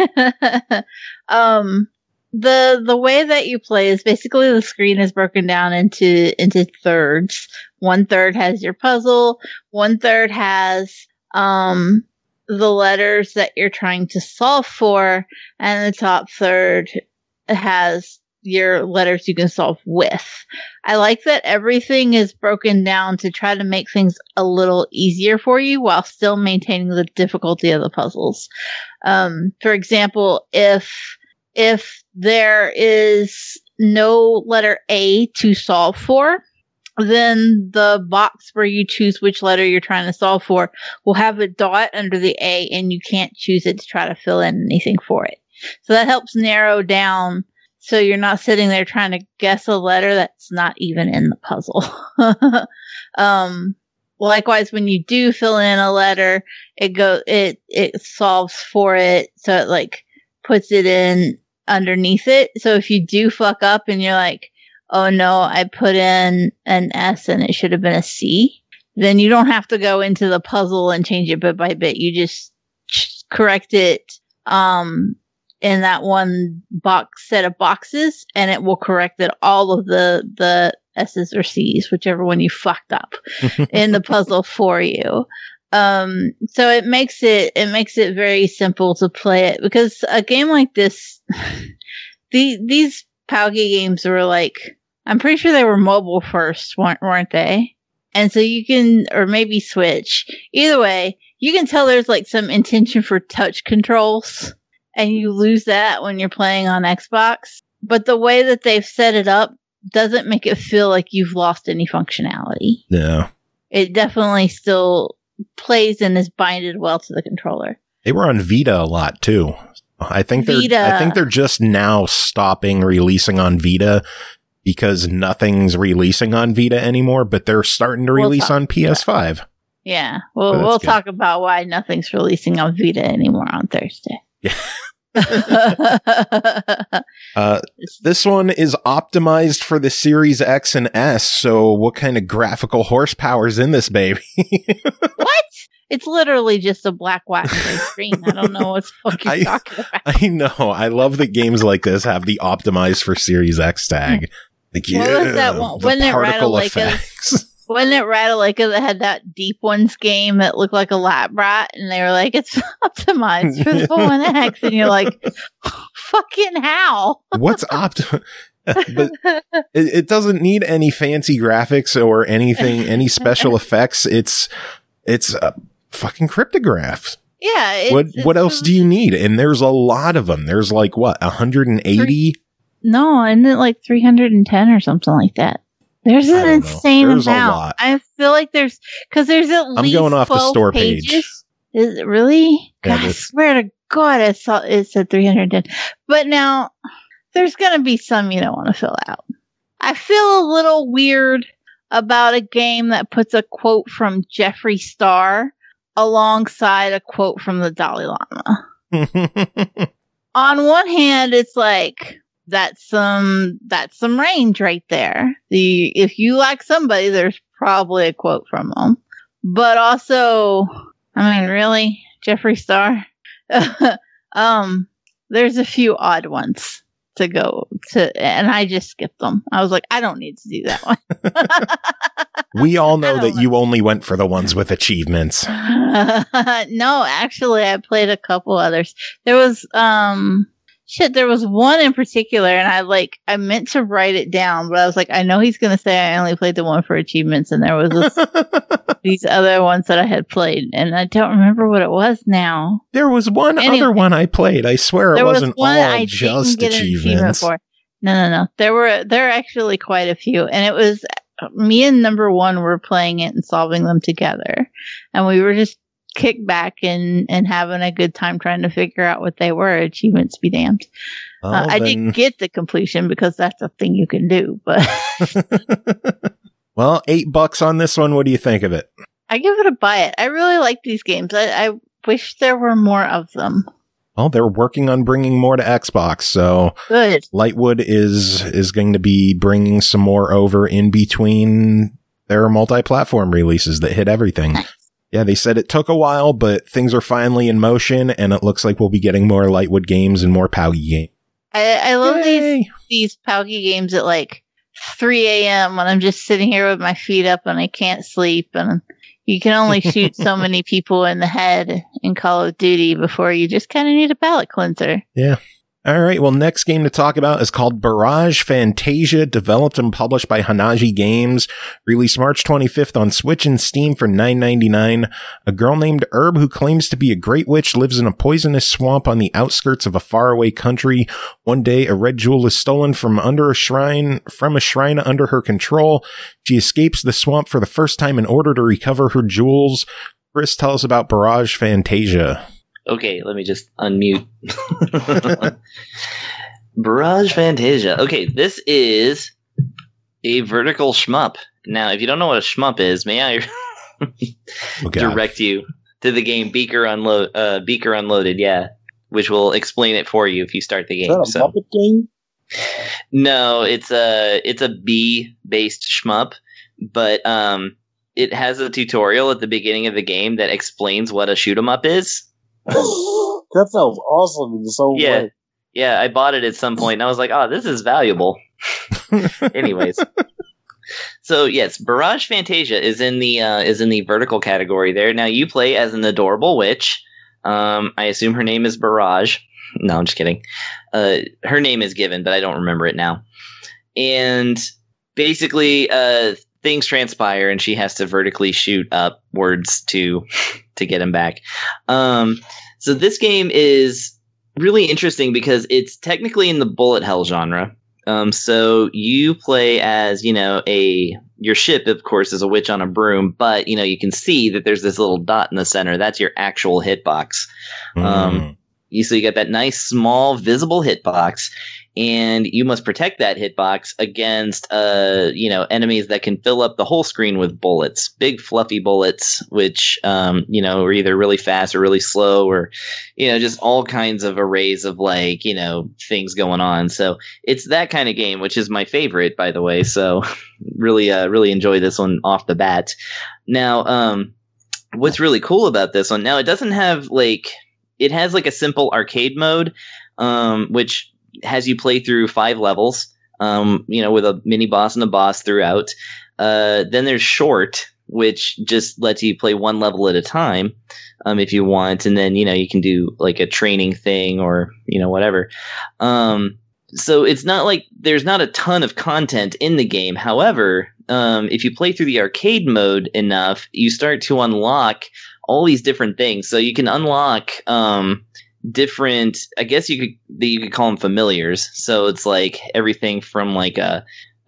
um the the way that you play is basically the screen is broken down into into thirds. One third has your puzzle, one third has um the letters that you're trying to solve for, and the top third has your letters you can solve with. I like that everything is broken down to try to make things a little easier for you while still maintaining the difficulty of the puzzles. Um, for example, if if there is no letter A to solve for, then the box where you choose which letter you're trying to solve for will have a dot under the A, and you can't choose it to try to fill in anything for it. So that helps narrow down, so you're not sitting there trying to guess a letter that's not even in the puzzle. um, likewise, when you do fill in a letter, it go it it solves for it, so it like puts it in underneath it. So if you do fuck up and you're like, oh no, I put in an S and it should have been a C, then you don't have to go into the puzzle and change it bit by bit. You just correct it um, in that one box set of boxes, and it will correct it all of the the S's or C's, whichever one you fucked up in the puzzle for you. Um, so it makes it it makes it very simple to play it because a game like this, the these Palkia games were like, I'm pretty sure they were mobile first, weren't weren't they? And so you can, or maybe Switch. Either way, you can tell there's like some intention for touch controls, and you lose that when you're playing on Xbox. But the way that they've set it up doesn't make it feel like you've lost any functionality. Yeah. It definitely still plays and is binded well to the controller. They were on Vita a lot too. I think they're Vita. I think they're just now stopping releasing on Vita because nothing's releasing on Vita anymore, but they're starting to We'll release on P S five. Yeah. Well, So that's we'll good. talk about why nothing's releasing on Vita anymore on Thursday. Yeah. Uh, this one is optimized for the Series X and S, so what kind of graphical horsepower is in this baby? What? It's literally just a black, white, and gray screen. I don't know what the fuck you're I- talking about. I know. I love that games like this have the optimized for Series X tag. Like, yeah, What was that one? the Wasn't it particle Ratalaika? effects. Wasn't it Ratalaika that had that Deep Ones game that looked like a lap brat? And they were like, it's optimized for the One X. And you're like, fucking how? What's opt? But it, it doesn't need any fancy graphics or anything, any special effects. It's it's uh, fucking cryptographs. Yeah. It's, What it's what else a- do you need? And there's a lot of them. There's like what one hundred eighty. No, isn't it like three hundred ten or something like that? There's I an don't know. insane There's a amount. lot. I feel like there's because there's at I'm least going off the twelve store pages. page. Is it really? Yeah, God, I this- swear to God, I saw it said three hundred ten. But now there's gonna be some you don't want to fill out. I feel a little weird about a game that puts a quote from Jeffree Star alongside a quote from the Dalai Lama. On one hand, it's like that's some that's some range right there. The if you like somebody, there's probably a quote from them. But also, I mean, really, Jeffree Star. um, there's a few odd ones to go to, and I just skipped them. I was like, I don't need to do that one. We all know I that don't you only went for the ones with achievements. No, actually, I played a couple others. There was um shit. There was one in particular, and I like I meant to write it down, but I was like, I know he's gonna say I only played the one for achievements, and there was this, these other ones that I had played, and I don't remember what it was now. There was one Anyway. other one I played. I swear it There was wasn't one all I just didn't get an achievement achievements. for. No, no, no. There were there are actually quite a few, and it was me and number one were playing it and solving them together, and we were just kicked back and and having a good time trying to figure out what they were. Achievements be damned. Well, uh, I then- didn't get the completion because that's a thing you can do, but Well, eight bucks on this one. What do you think of it? I give it a buy it. I really like these games. I, I wish there were more of them. Well, they're working on bringing more to Xbox, so Good. Lightwood is is going to be bringing some more over in between their multi-platform releases that hit everything. Nice. Yeah, they said it took a while, but things are finally in motion, and it looks like we'll be getting more Lightwood games and more Paugy games. I, I love these Yay! these Palkia games at like three a.m. when I'm just sitting here with my feet up and I can't sleep, and you can only shoot so many people in the head in Call of Duty before you just kind of need a palate cleanser. Yeah. All right. Well, next game to talk about is called Barrage Fantasia, developed and published by Hanaji Games, released March twenty-fifth on Switch and Steam for nine ninety-nine. A girl named Herb who claims to be a great witch lives in a poisonous swamp on the outskirts of a faraway country. One day, a red jewel is stolen from under a shrine, from a shrine under her control. She escapes the swamp for the first time in order to recover her jewels. Chris, tell us about Barrage Fantasia. Okay, let me just unmute. Barrage Fantasia. Okay, this is a vertical shmup. Now, if you don't know what a shmup is, may I Oh, God. direct you to the game Beaker Unload, uh, Beaker Unloaded? Yeah, which will explain it for you if you start the Is game. that a So, Muppet game? no, it's a it's a bee based shmup, but um, it has a tutorial at the beginning of the game that explains what a shoot 'em up is. That sounds awesome in some Yeah. way. Yeah, I bought it at some point and I was like, oh, this is valuable. Anyways. So yes, Barrage Fantasia is in the uh, is in the vertical category there. Now you play as an adorable witch. Um, I assume her name is Barrage. No, I'm just kidding. Uh, her name is given, but I don't remember it now. And basically, uh, things transpire, and she has to vertically shoot upwards to to get him back. Um, so this game is really interesting because it's technically in the bullet hell genre. Um, so you play as, you know, a your ship, of course, is a witch on a broom, but you know you can see that there's this little dot in the center. That's your actual hitbox. Mm. Um, you so you got that nice small visible hitbox, and you must protect that hitbox against, uh, you know, enemies that can fill up the whole screen with bullets, big fluffy bullets, which, um, you know, are either really fast or really slow, or, you know, just all kinds of arrays of like, you know, things going on. So it's that kind of game, which is my favorite, by the way. So really, uh, really enjoy this one off the bat. Now, um, what's really cool about this one? Now, it doesn't have like, it has like a simple arcade mode, um, which has you play through five levels, um, you know, with a mini boss and a boss throughout. Uh, then there's short, which just lets you play one level at a time, um, if you want. And then, you know, you can do like a training thing or, you know, whatever. Um, so it's not like there's not a ton of content in the game. However, um, if you play through the arcade mode enough, you start to unlock all these different things. So you can unlock, um, different, I guess you could you could call them familiars. So it's like everything from like a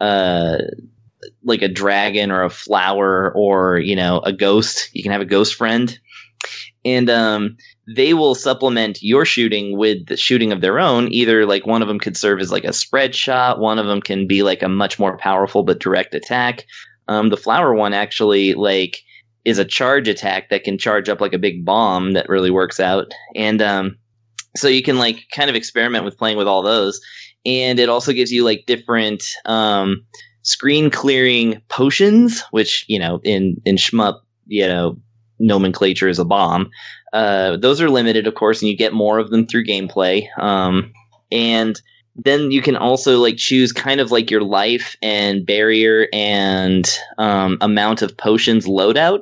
uh like a dragon or a flower or, you know, a ghost. You can have a ghost friend, and um they will supplement your shooting with the shooting of their own. Either like one of them could serve as like a spread shot, one of them can be like a much more powerful but direct attack. Um the flower one actually like is a charge attack that can charge up like a big bomb that really works out. And um so you can like kind of experiment with playing with all those. And it also gives you like different um, screen clearing potions, which, you know, in, in shmup, you know, nomenclature is a bomb. Uh, those are limited, of course, and you get more of them through gameplay. Um, and then you can also like choose kind of like your life and barrier and um, amount of potions loadout.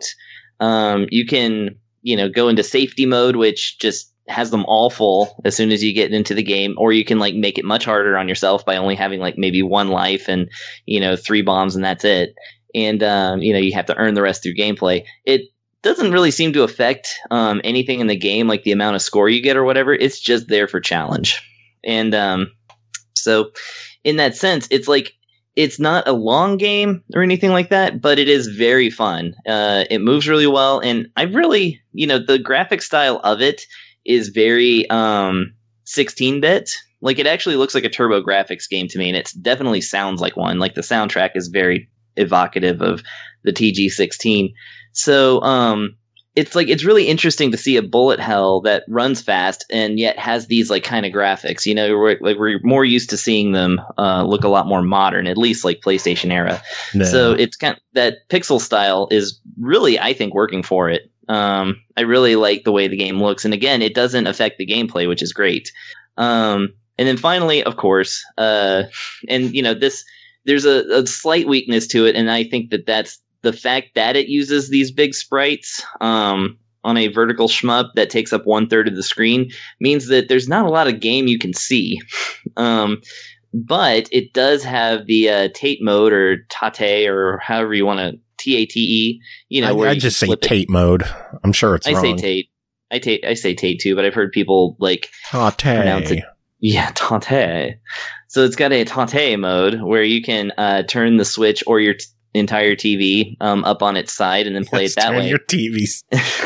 Um, you can, you know, go into safety mode, which just has them all full as soon as you get into the game, or you can like make it much harder on yourself by only having like maybe one life and, you know, three bombs and that's it. And, um, you know, you have to earn the rest through gameplay. It doesn't really seem to affect um, anything in the game, like the amount of score you get or whatever. It's just there for challenge. And um, so in that sense, it's like, it's not a long game or anything like that, but it is very fun. Uh, it moves really well. And I really, you know, the graphic style of it is very um, sixteen bit. Like it actually looks like a TurboGrafx game to me, and it definitely sounds like one. Like the soundtrack is very evocative of the T G sixteen. So um, it's like it's really interesting to see a bullet hell that runs fast and yet has these like kind of graphics. You know, we're, like we're more used to seeing them uh, look a lot more modern, at least like PlayStation era. No. So it's kind of, that pixel style is really, I think, working for it. Um, I really like the way the game looks. And again, it doesn't affect the gameplay, which is great. Um, and then finally, of course, uh, and you know, this, there's a, a slight weakness to it. And I think that that's the fact that it uses these big sprites, um, on a vertical shmup that takes up one third of the screen means that there's not a lot of game you can see. Um, but it does have the, uh, Tate mode or Tate or however you want to T A T E, you know, I, where I you just say Tate it. mode. I'm sure it's I wrong. say Tate. I Tate. I say Tate too, but I've heard people like Tate. pronounce it. Yeah, Tate. So it's got a Tate mode where you can uh, turn the Switch or your t- entire T V um, up on its side and then play yes, it that turn way. Your T Vs.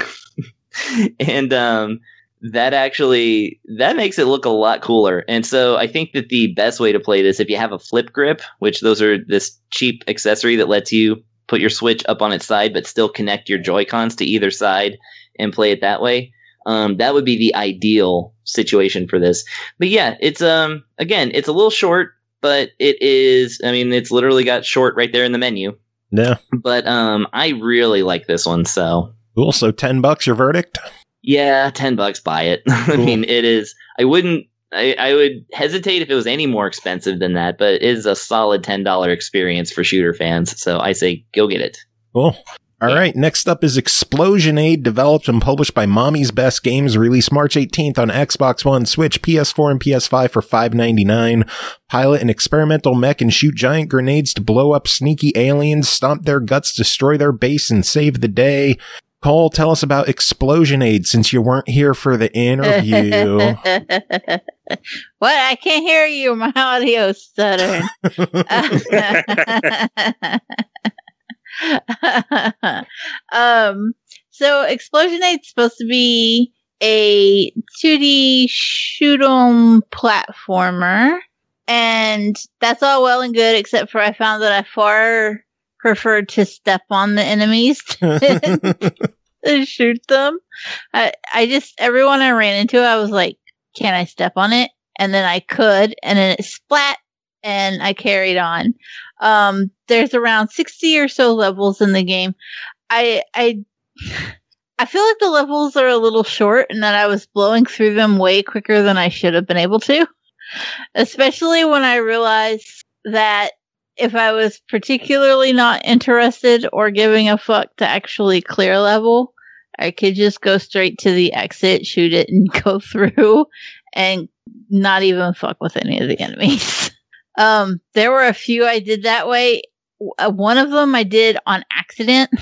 And um, that actually that makes it look a lot cooler. And so I think that the best way to play this, if you have a flip grip, which those are this cheap accessory that lets you put your Switch up on its side, but still connect your Joy-Cons to either side and play it that way. Um, that would be the ideal situation for this. But yeah, it's, um, again, it's a little short, but it is, I mean, it's literally got short right there in the menu. Yeah. But, um, I really like this one. So cool. So ten bucks, your verdict? Yeah. ten bucks, buy it. Cool. I mean, it is, I wouldn't, I, I would hesitate if it was any more expensive than that, but it is a solid ten dollars experience for shooter fans. So I say go get it. Cool. All Yeah. right. Next up is Explosionade, developed and published by Mommy's Best Games, released March eighteenth on Xbox One, Switch, P S four, and P S five for five ninety-nine. Pilot an experimental mech and shoot giant grenades to blow up sneaky aliens, stomp their guts, destroy their base, and save the day. Cole, tell us about Explosionade since you weren't here for the interview. What? I can't hear you. My audio's stuttering. um, so Explosionade's supposed to be a two D shoot 'em platformer, and that's all well and good, except for I found that I far preferred to step on the enemies and shoot them. I, I just, everyone I ran into, I was like, can I step on it? And then I could, and then it splat, and I carried on. Um, there's around sixty or so levels in the game. I, I, I feel like the levels are a little short and that I was blowing through them way quicker than I should have been able to. Especially when I realized that if I was particularly not interested or giving a fuck to actually clear a level, I could just go straight to the exit, shoot it, and go through and not even fuck with any of the enemies. Um, there were a few I did that way. Uh, one of them I did on accident.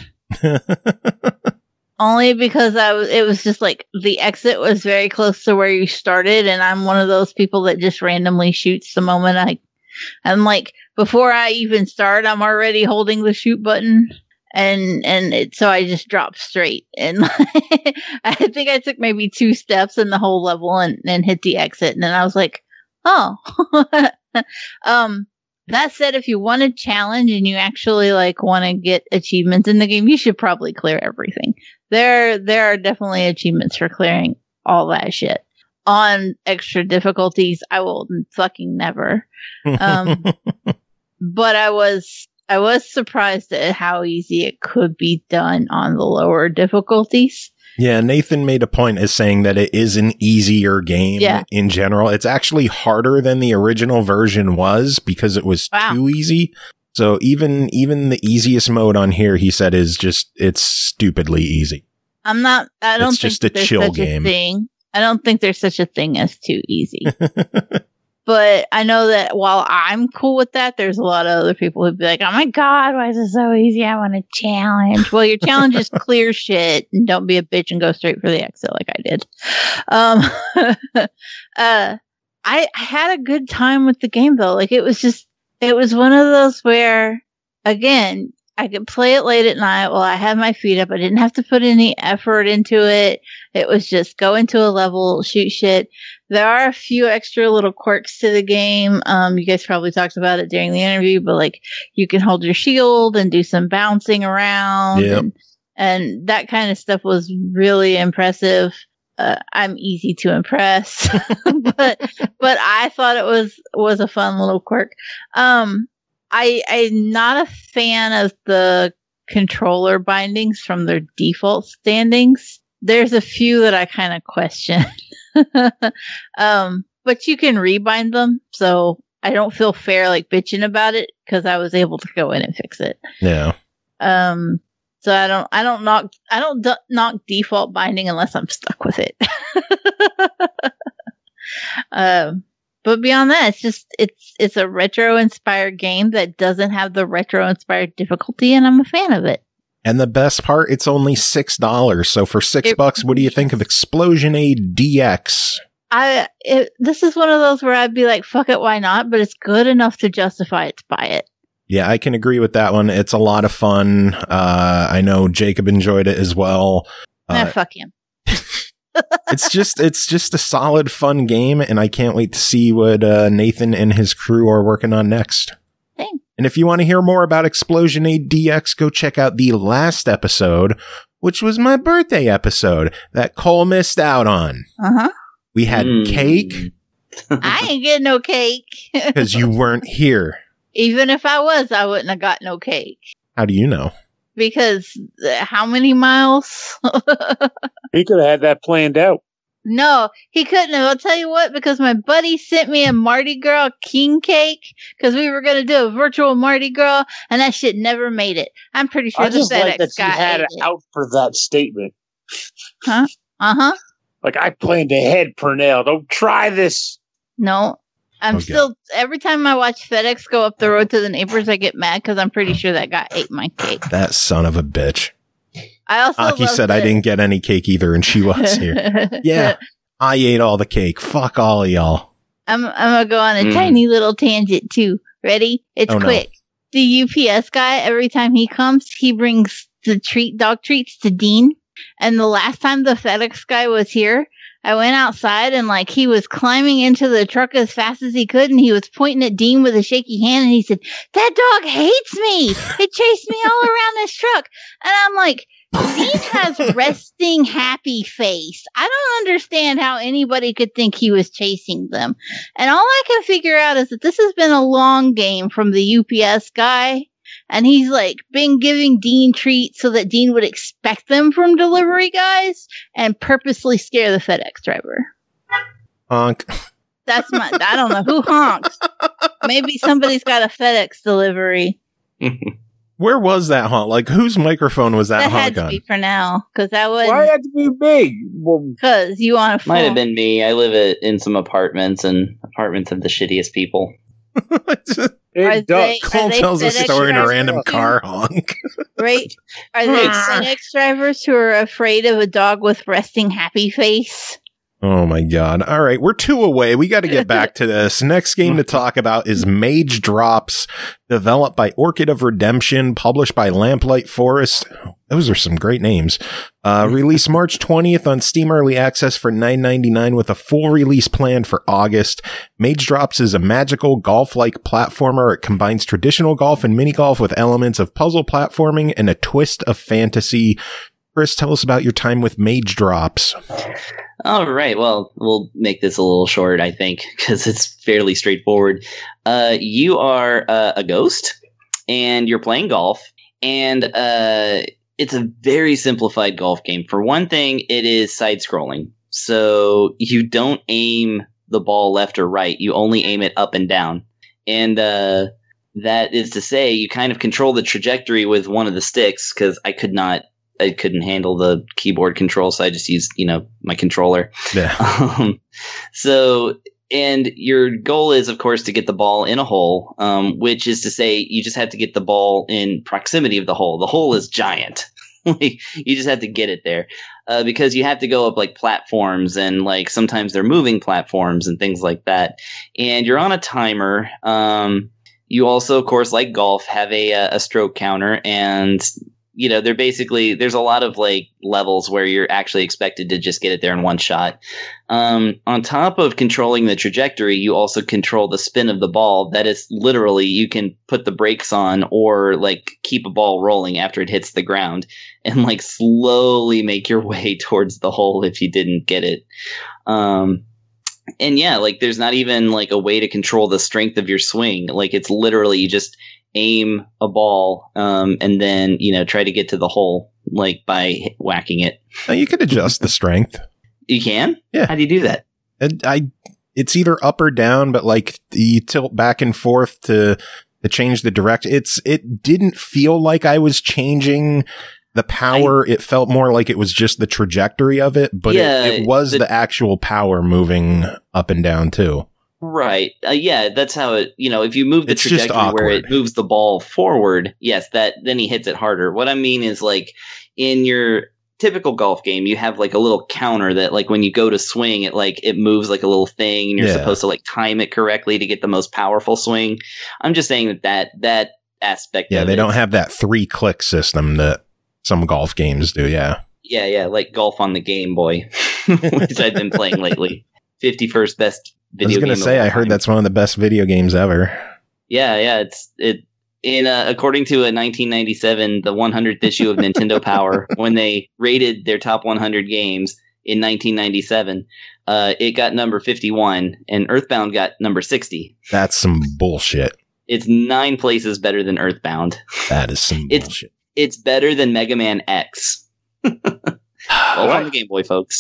Only because I was, it was just like the exit was very close to where you started, and I'm one of those people that just randomly shoots the moment I, I'm like, before I even start, I'm already holding the shoot button, and, and it, so I just dropped straight, and I think I took maybe two steps in the whole level and, and hit the exit, and then I was like, oh, um, that said, if you want a challenge and you actually like want to get achievements in the game, you should probably clear everything. There, there are definitely achievements for clearing all that shit. On extra difficulties, I will fucking never. Um, but I was, I was surprised at how easy it could be done on the lower difficulties. Yeah, Nathan made a point as saying that it is an easier game Yeah. in general. It's actually harder than the original version was because it was Wow. too easy. So even even the easiest mode on here, he said, is just, it's stupidly easy. I'm not, I don't It's think just a there's chill such game. a thing. I don't think there's such a thing as too easy. But I know that while I'm cool with that, there's a lot of other people who'd be like, oh my God, why is it so easy? I want a challenge. Well, your challenge is clear shit and don't be a bitch and go straight for the exit like I did. Um, uh, I had a good time with the game though. Like it was just, it was one of those where, again, I could play it late at night while I had my feet up. I didn't have to put any effort into it. It was just go into a level, shoot shit. There are a few extra little quirks to the game. Um, you guys probably talked about it during the interview, but like you can hold your shield and do some bouncing around. Yep. And, and that kind of stuff was really impressive. Uh, I'm easy to impress, but, but I thought it was, was a fun little quirk. Um, I, I'm not a fan of the controller bindings from their default standings. There's a few that I kind of question. um, but you can rebind them, so I don't feel fair like bitching about it because I was able to go in and fix it. Yeah. Um, so I don't, I don't knock, I don't d- knock default binding unless I'm stuck with it. um. But beyond that, it's just, it's it's a retro-inspired game that doesn't have the retro-inspired difficulty, and I'm a fan of it. And the best part, it's only six dollars. So for six It- bucks, what do you think of Explosionade D X? I it, This is one of those where I'd be like, fuck it, why not? But it's good enough to justify it to buy it. Yeah, I can agree with that one. It's a lot of fun. Uh, I know Jacob enjoyed it as well. Nah, Uh, fuck him. it's just it's just a solid, fun game, and I can't wait to see what uh, Nathan and his crew are working on next. Thanks. And if you want to hear more about Explosionade D X, go check out the last episode, which was my birthday episode that Cole missed out on. Uh-huh. We had Mm. cake I ain't getting no cake. because you weren't here. Even if I was, I wouldn't have got no cake. How do you know? Because uh, how many miles? He could have had that planned out. No, he couldn't have. I'll tell you what, because my buddy sent me a Mardi Gras king cake because we were going to do a virtual Mardi Gras, and that shit never made it. I'm pretty sure I the just FedEx like that guy you had ate it it. out for that statement. Huh? Uh-huh. Like, I planned ahead, Purnell. Don't try this. No. I'm Okay. still, every time I watch FedEx go up the road to the neighbors, I get mad because I'm pretty sure that guy ate my cake. That son of a bitch. I also Aki love said I that- didn't get any cake either, and she was here. Yeah, I ate all the cake. Fuck all of y'all. I'm I'm gonna go on a Mm. tiny little tangent too. Ready? It's Oh, no. quick. The U P S guy, every time he comes, he brings the treat dog treats to Dean. And the last time the FedEx guy was here, I went outside and like he was climbing into the truck as fast as he could, and he was pointing at Dean with a shaky hand, and he said, "That dog hates me. It chased me all around this truck." And I'm like, Dean has resting happy face. I don't understand how anybody could think he was chasing them. And all I can figure out is that this has been a long game from the U P S guy. And he's like been giving Dean treats so that Dean would expect them from delivery guys and purposely scare the FedEx driver. Honk. That's my, I don't know who honks. Maybe somebody's got a FedEx delivery. Where was that honk? Like, whose microphone was that, That had honk to on? be for now. Cause that was, Why had to be big? Well, cause you want to Might have been me. I live at, in some apartments, and apartments have the shittiest people. Are it they- does. Cole they tells a FedEx story in a drivers random too? car honk. Right? Are they FedEx drivers who are afraid of a dog with resting happy face? Oh my god. All right, we're two away. We got to get back to this. Next game to talk about is Mage Drops, developed by Orchid of Redemption, published by Lamplight Forest. Those are some great names. Uh, released March twentieth on Steam Early Access for nine ninety-nine with a full release planned for August. Mage Drops is a magical golf-like platformer. It combines traditional golf and mini golf with elements of puzzle platforming and a twist of fantasy. Chris, tell us about your time with Mage Drops. All right. Well, we'll make this a little short, I think, because it's fairly straightforward. Uh, you are uh, a ghost, and you're playing golf, and uh, it's a very simplified golf game. For one thing, it is side-scrolling, so you don't aim the ball left or right. You only aim it up and down, and uh, that is to say, you kind of control the trajectory with one of the sticks, because I could not. I couldn't handle the keyboard control, so I just used, you know, my controller. Yeah. Um, so, and your goal is, of course, to get the ball in a hole, um, which is to say you just have to get the ball in proximity of the hole. The hole is giant. Like, you just have to get it there uh, because you have to go up like platforms, and like sometimes they're moving platforms and things like that. And you're on a timer. Um, you also, of course, like golf, have a, a stroke counter, and you know, they're basically, there's a lot of like levels where you're actually expected to just get it there in one shot. Um, on top of controlling the trajectory, you also control the spin of the ball. That is literally, you can put the brakes on or like keep a ball rolling after it hits the ground and like slowly make your way towards the hole if you didn't get it. Um, and yeah, like there's not even like a way to control the strength of your swing. Like it's literally you just aim a ball um, and then, you know, try to get to the hole like by hit- whacking it. Now, you could adjust the strength. You can? Yeah. How do you do that? And I, it's either up or down, but like you tilt back and forth to to change the direct. It's it didn't feel like I was changing the power. I, it felt more like it was just the trajectory of it, but yeah, it, it was the, the actual power moving up and down too. Right. Uh, yeah, that's how it, you know, if you move the It's just trajectory where awkward. it moves the ball forward, yes, that then he hits it harder. What I mean is like in your typical golf game, you have like a little counter that like when you go to swing, it like it moves like a little thing and you're Yeah. supposed to like time it correctly to get the most powerful swing. I'm just saying that that, that aspect Yeah, of they it- don't have that three click system that some golf games do. Yeah. Yeah, yeah, like golf on the Game Boy, which I've been playing lately. fifty-first best I was video going to game. say, of all I heard time. that's one of the best video games ever. Yeah, yeah, it's it in uh, according to a nineteen ninety-seven, the one hundredth issue of Nintendo Power, when they rated their top one hundred games in nineteen ninety-seven, uh, it got number fifty-one, and Earthbound got number sixty. That's some bullshit. It's nine places better than Earthbound. That is some It's- bullshit. It's better than Mega Man X. All on the Game Boy, folks.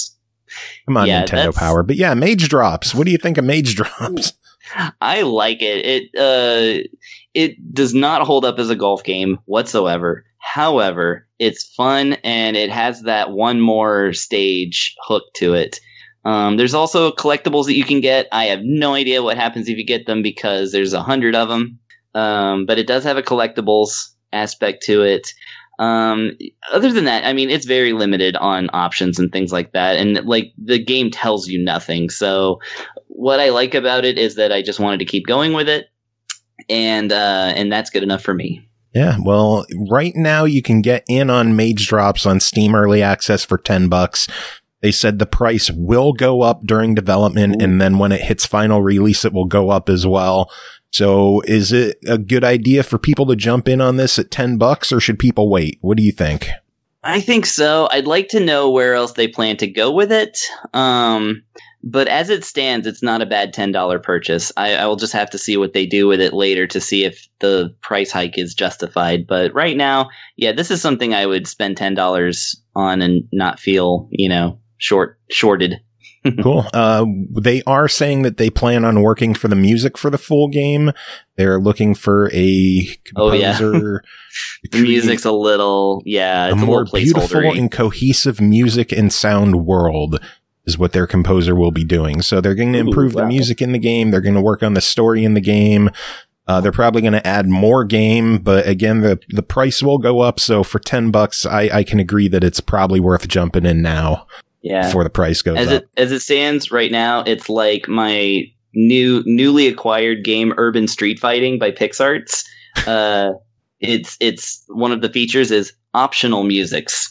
Come on, Yeah, Nintendo that's- Power. But yeah, Mage Drops. What do you think of Mage Drops? I like it. It uh, it does not hold up as a golf game whatsoever. However, it's fun and it has that one more stage hook to it. Um, there's also collectibles that you can get. I have no idea what happens if you get them because there's a hundred of them. Um, but it does have a collectibles aspect to it. Um, other than that, I mean, it's very limited on options and things like that. And like the game tells you nothing. So what I like about it is that I just wanted to keep going with it. And, uh, and that's good enough for me. Yeah, well, right now you can get in on Mage Drops on Steam Early Access for ten bucks. They said the price will go up during development, Ooh. and then when it hits final release, it will go up as well. So is it a good idea for people to jump in on this at ten bucks, or should people wait? What do you think? I think so. I'd like to know where else they plan to go with it. Um, but as it stands, it's not a bad ten dollars purchase. I, I will just have to see what they do with it later to see if the price hike is justified. But right now, yeah, this is something I would spend ten dollars on and not feel, you know, short shorted. Cool. Uh, they are saying that they plan on working for the music for the full game. They're looking for a composer. Oh, yeah. The music's a little, yeah, it's a, a more little beautiful placeholder-y. and cohesive music and sound world is what their composer will be doing. So they're going to improve Ooh, wow. the music in the game. They're going to work on the story in the game. Uh, they're probably going to add more game, but again, the the price will go up. So for ten bucks, I, I can agree that it's probably worth jumping in now. Yeah. Before the price goes as up. it as it stands right now, it's like my new newly acquired game Urban Street Fighting by PixArts. Uh, it's it's one of the features is optional musics.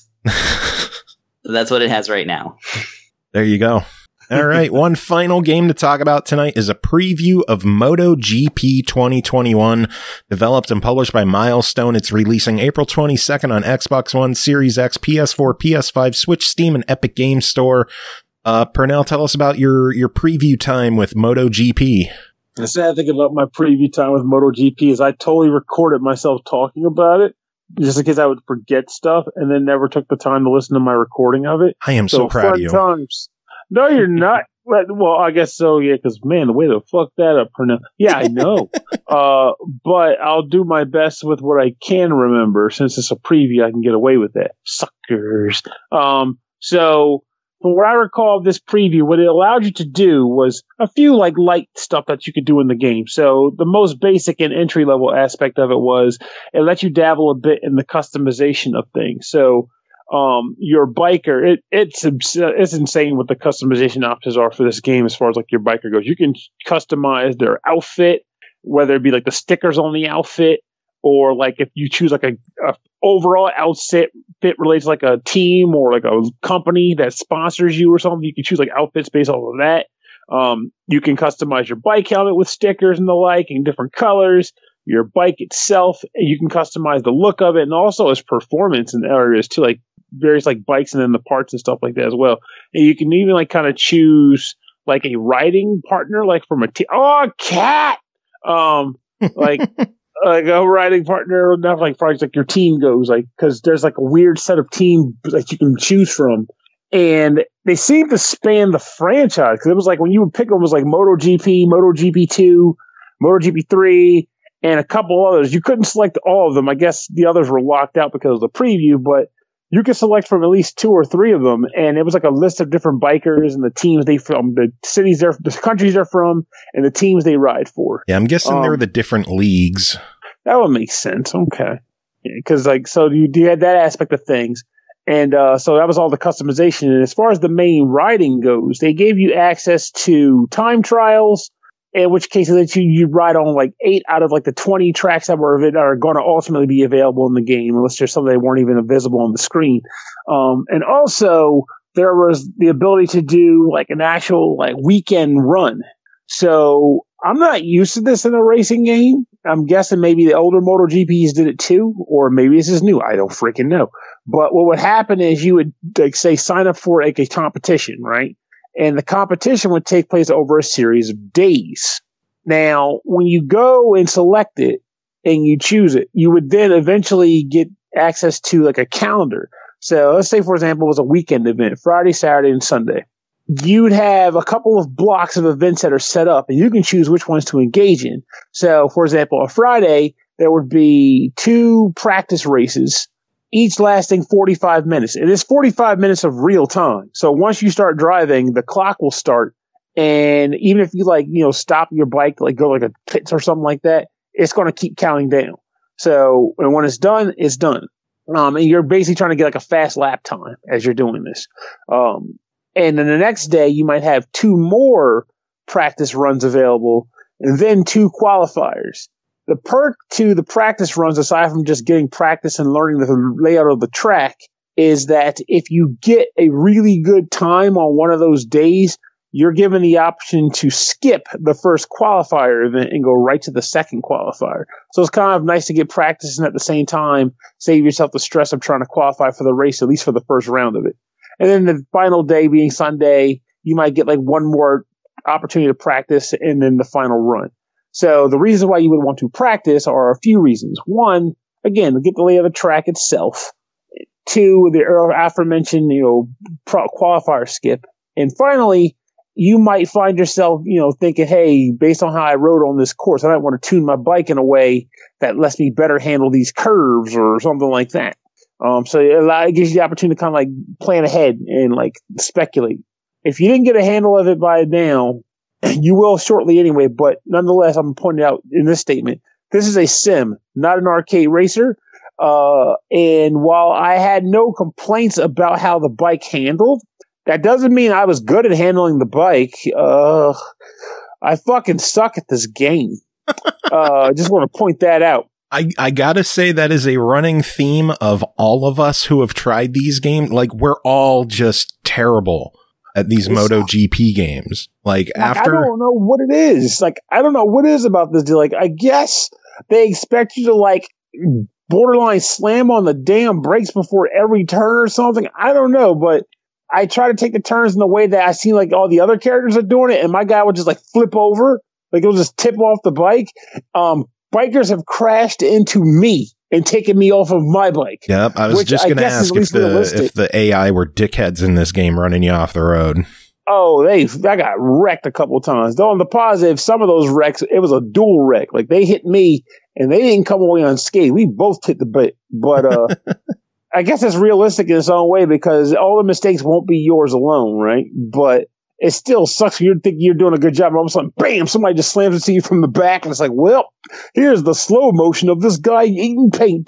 So that's what it has right now. There you go. All right, one final game to talk about tonight is a preview of MotoGP twenty twenty-one, developed and published by Milestone. It's releasing April twenty-second on Xbox One, Series X, P S four, P S five, Switch, Steam, and Epic Games Store. Uh, Pernell, tell us about your, your preview time with MotoGP. The sad thing about my preview time with MotoGP is I totally recorded myself talking about it, just in case I would forget stuff, and then never took the time to listen to my recording of it. I am so, so proud of you. Times. No, you're not. Well, I guess so, yeah, because, man, the way to fuck that up. Yeah, I know. uh, but I'll do my best with what I can remember. Since it's a preview, I can get away with that. Suckers. Um, so, from what I recall of this preview, what it allowed you to do was a few, like, light stuff that you could do in the game. So, the most basic and entry-level aspect of it was it let you dabble a bit in the customization of things. So, Um, your biker, it, it's it's insane what the customization options are for this game as far as like your biker goes. You can customize their outfit, whether it be like the stickers on the outfit, or like if you choose like a, a overall outfit fit relates like a team or like a company that sponsors you or something. You can choose like outfits based off of that. Um, you can customize your bike helmet with stickers and the like in different colors. Your bike itself, you can customize the look of it, and also its performance in areas too, like various like bikes and then the parts and stuff like that as well. And you can even like kind of choose like a riding partner, like from a team. Oh, cat! Um, like like a riding partner, not like far as like your team goes, like because there's like a weird set of team that you can choose from. And they seem to span the franchise because it was like when you would pick them, it was like MotoGP, MotoGP two, MotoGP three. And a couple others. You couldn't select all of them. I guess the others were locked out because of the preview, but you could select from at least two or three of them. And it was like a list of different bikers and the teams they from, the cities they're, the countries they're from, and the teams they ride for. Yeah, I'm guessing um, they were the different leagues. That would make sense. Okay. Because, yeah, like, so you, you had that aspect of things. And uh, so that was all the customization. And as far as the main riding goes, they gave you access to time trials, in which case that you you ride on like eight out of like the twenty tracks that were are going to ultimately be available in the game, unless there's some that weren't even visible on the screen. Um, and also there was the ability to do like an actual like weekend run. So I'm not used to this in a racing game. I'm guessing maybe the older MotoGPs did it too, or maybe this is new. I don't freaking know. But what would happen is you would like say sign up for like a competition, right? And the competition would take place over a series of days. Now, when you go and select it and you choose it, you would then eventually get access to like a calendar. So let's say, for example, it was a weekend event, Friday, Saturday, and Sunday. you'd have a couple of blocks of events that are set up, and you can choose which ones to engage in. So, for example, on Friday, there would be two practice races, each lasting forty-five minutes. It is forty-five minutes of real time. So once you start driving, the clock will start. And even if you like, you know, stop your bike, like go like a pits or something like that, it's going to keep counting down. So, and when it's done, it's done. Um, and you're basically trying to get like a fast lap time as you're doing this. Um, and then the next day you might have two more practice runs available and then two qualifiers. The perk to the practice runs, aside from just getting practice and learning the layout of the track, is that if you get a really good time on one of those days, you're given the option to skip the first qualifier event and go right to the second qualifier. So it's kind of nice to get practice and at the same time save yourself the stress of trying to qualify for the race, at least for the first round of it. And then the final day being Sunday, you might get like one more opportunity to practice and then the final run. So the reasons why you would want to practice are a few reasons. One, again, to get the lay of the track itself. Two, the aforementioned, you know, pro- qualifier skip. And finally, you might find yourself, you know, thinking, hey, based on how I rode on this course, I might want to tune my bike in a way that lets me better handle these curves or something like that. Um, so it, allows, it gives you the opportunity to kind of like plan ahead and like speculate. If you didn't get a handle of it by now, you will shortly anyway, but nonetheless, I'm pointing out in this statement, this is a sim, not an arcade racer. Uh, and while I had no complaints about how the bike handled, that doesn't mean I was good at handling the bike. Uh, I fucking suck at this game. uh, I just want to point that out. I, I gotta say that is a running theme of all of us who have tried these games. Like, we're all just terrible at these it's, MotoGP games. Like, like after. I don't know what it is. Like, I don't know what it is about this deal. Like, I guess they expect you to, like, borderline slam on the damn brakes before every turn or something. I don't know, but I try to take the turns in the way that I see like all the other characters are doing it, and my guy would just like flip over, like it would just tip off the bike. Um, bikers have crashed into me and taken me off of my bike. Yep, I was just going to ask if the realistic. if the A I were dickheads in this game running you off the road. Oh, they I got wrecked a couple of times. Though on the positive, some of those wrecks, it was a dual wreck. Like they hit me and they didn't come away unscathed. We both hit the bit, but uh. I guess it's realistic in its own way because all the mistakes won't be yours alone, right? But it still sucks. You think you're doing a good job, and all of a sudden, bam! Somebody just slams into you from the back, and it's like, well, here's the slow motion of this guy eating paint.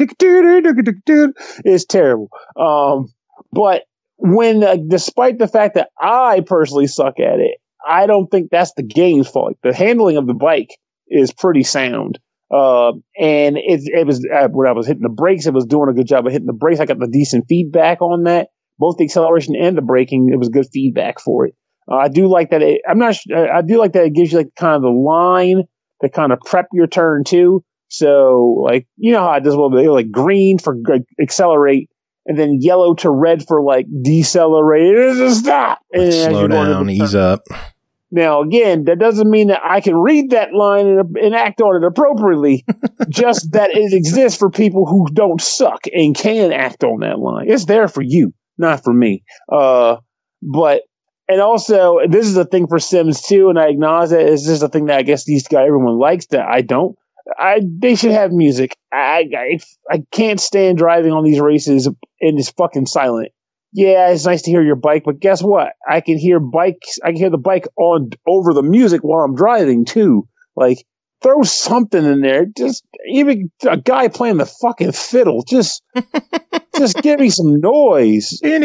It's terrible. Um, but when, uh, despite the fact that I personally suck at it, I don't think that's the game's fault. The handling of the bike is pretty sound. Uh, and it, it was, uh, when I was hitting the brakes, it was doing a good job of hitting the brakes. I got the decent feedback on that. Both the acceleration and the braking, it was good feedback for it. Uh, I do like that. It, I'm not, I do like that it gives you like kind of the line to kind of prep your turn too. So like, you know how it does a little bit, like green for like, accelerate and then yellow to red for like decelerate. Just stop. And slow down, ease up. Now, again, that doesn't mean that I can read that line and, and act on it appropriately, just that it exists for people who don't suck and can act on that line. It's there for you, not for me. Uh, but, and also, this is a thing for Sims too, and I acknowledge that it's just a thing that I guess these guys, everyone likes that I don't. I, they should have music. I, I, I can't stand driving on these races and it's fucking silent. Yeah, it's nice to hear your bike, but guess what? I can hear bikes. I can hear the bike on over the music while I'm driving too. Like, throw something in there. Just even a guy playing the fucking fiddle. Just, just give me some noise. I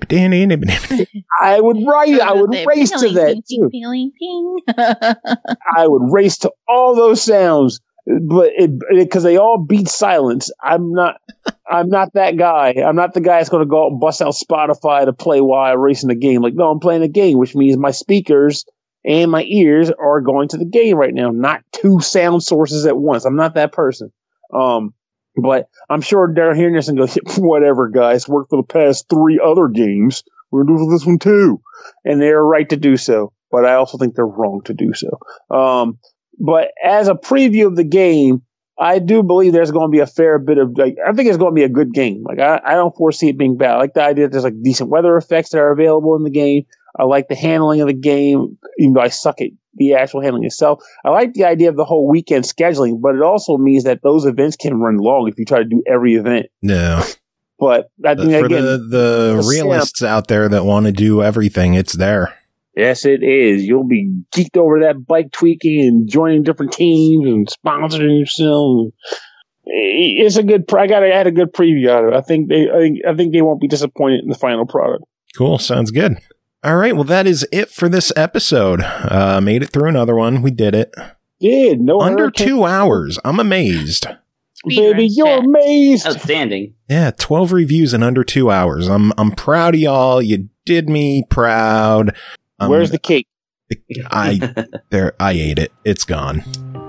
would write. I would race to that too. I would race to all those sounds. But it because they all beat silence. I'm not. I'm not that guy. I'm not the guy that's going to go out and bust out Spotify to play while I'm racing the game. Like, no, I'm playing a game, which means my speakers and my ears are going to the game right now, not two sound sources at once. I'm not that person. Um, but I'm sure they're hearing this and go, whatever, guys. Worked for the past three other games. We're going to do this one too, and they're right to do so. But I also think they're wrong to do so. Um. But as a preview of the game, I do believe there's going to be a fair bit of, like, I think it's going to be a good game. Like, I, I don't foresee it being bad. I like the idea that there's like decent weather effects that are available in the game. I like the handling of the game, even though I suck at the actual handling itself. I like the idea of the whole weekend scheduling, but it also means that those events can run long if you try to do every event. No. But I think, For again, the, the, the realists out there that want to do everything, it's there. yes, it is. You'll be geeked over that bike tweaking and joining different teams and sponsoring yourself. It's a good. I got to add a good preview out of it. I think they. I think. I think they won't be disappointed in the final product. Cool. Sounds good. All right. Well, that is it for this episode. Uh, made it through another one. We did it. Did no under hurricane. two hours. I'm amazed. Baby, Speedrun you're chat. amazed. Outstanding. Yeah, twelve reviews in under two hours. I'm I'm proud of y'all. You did me proud. Um, Where's the cake? I there I ate it. It's gone.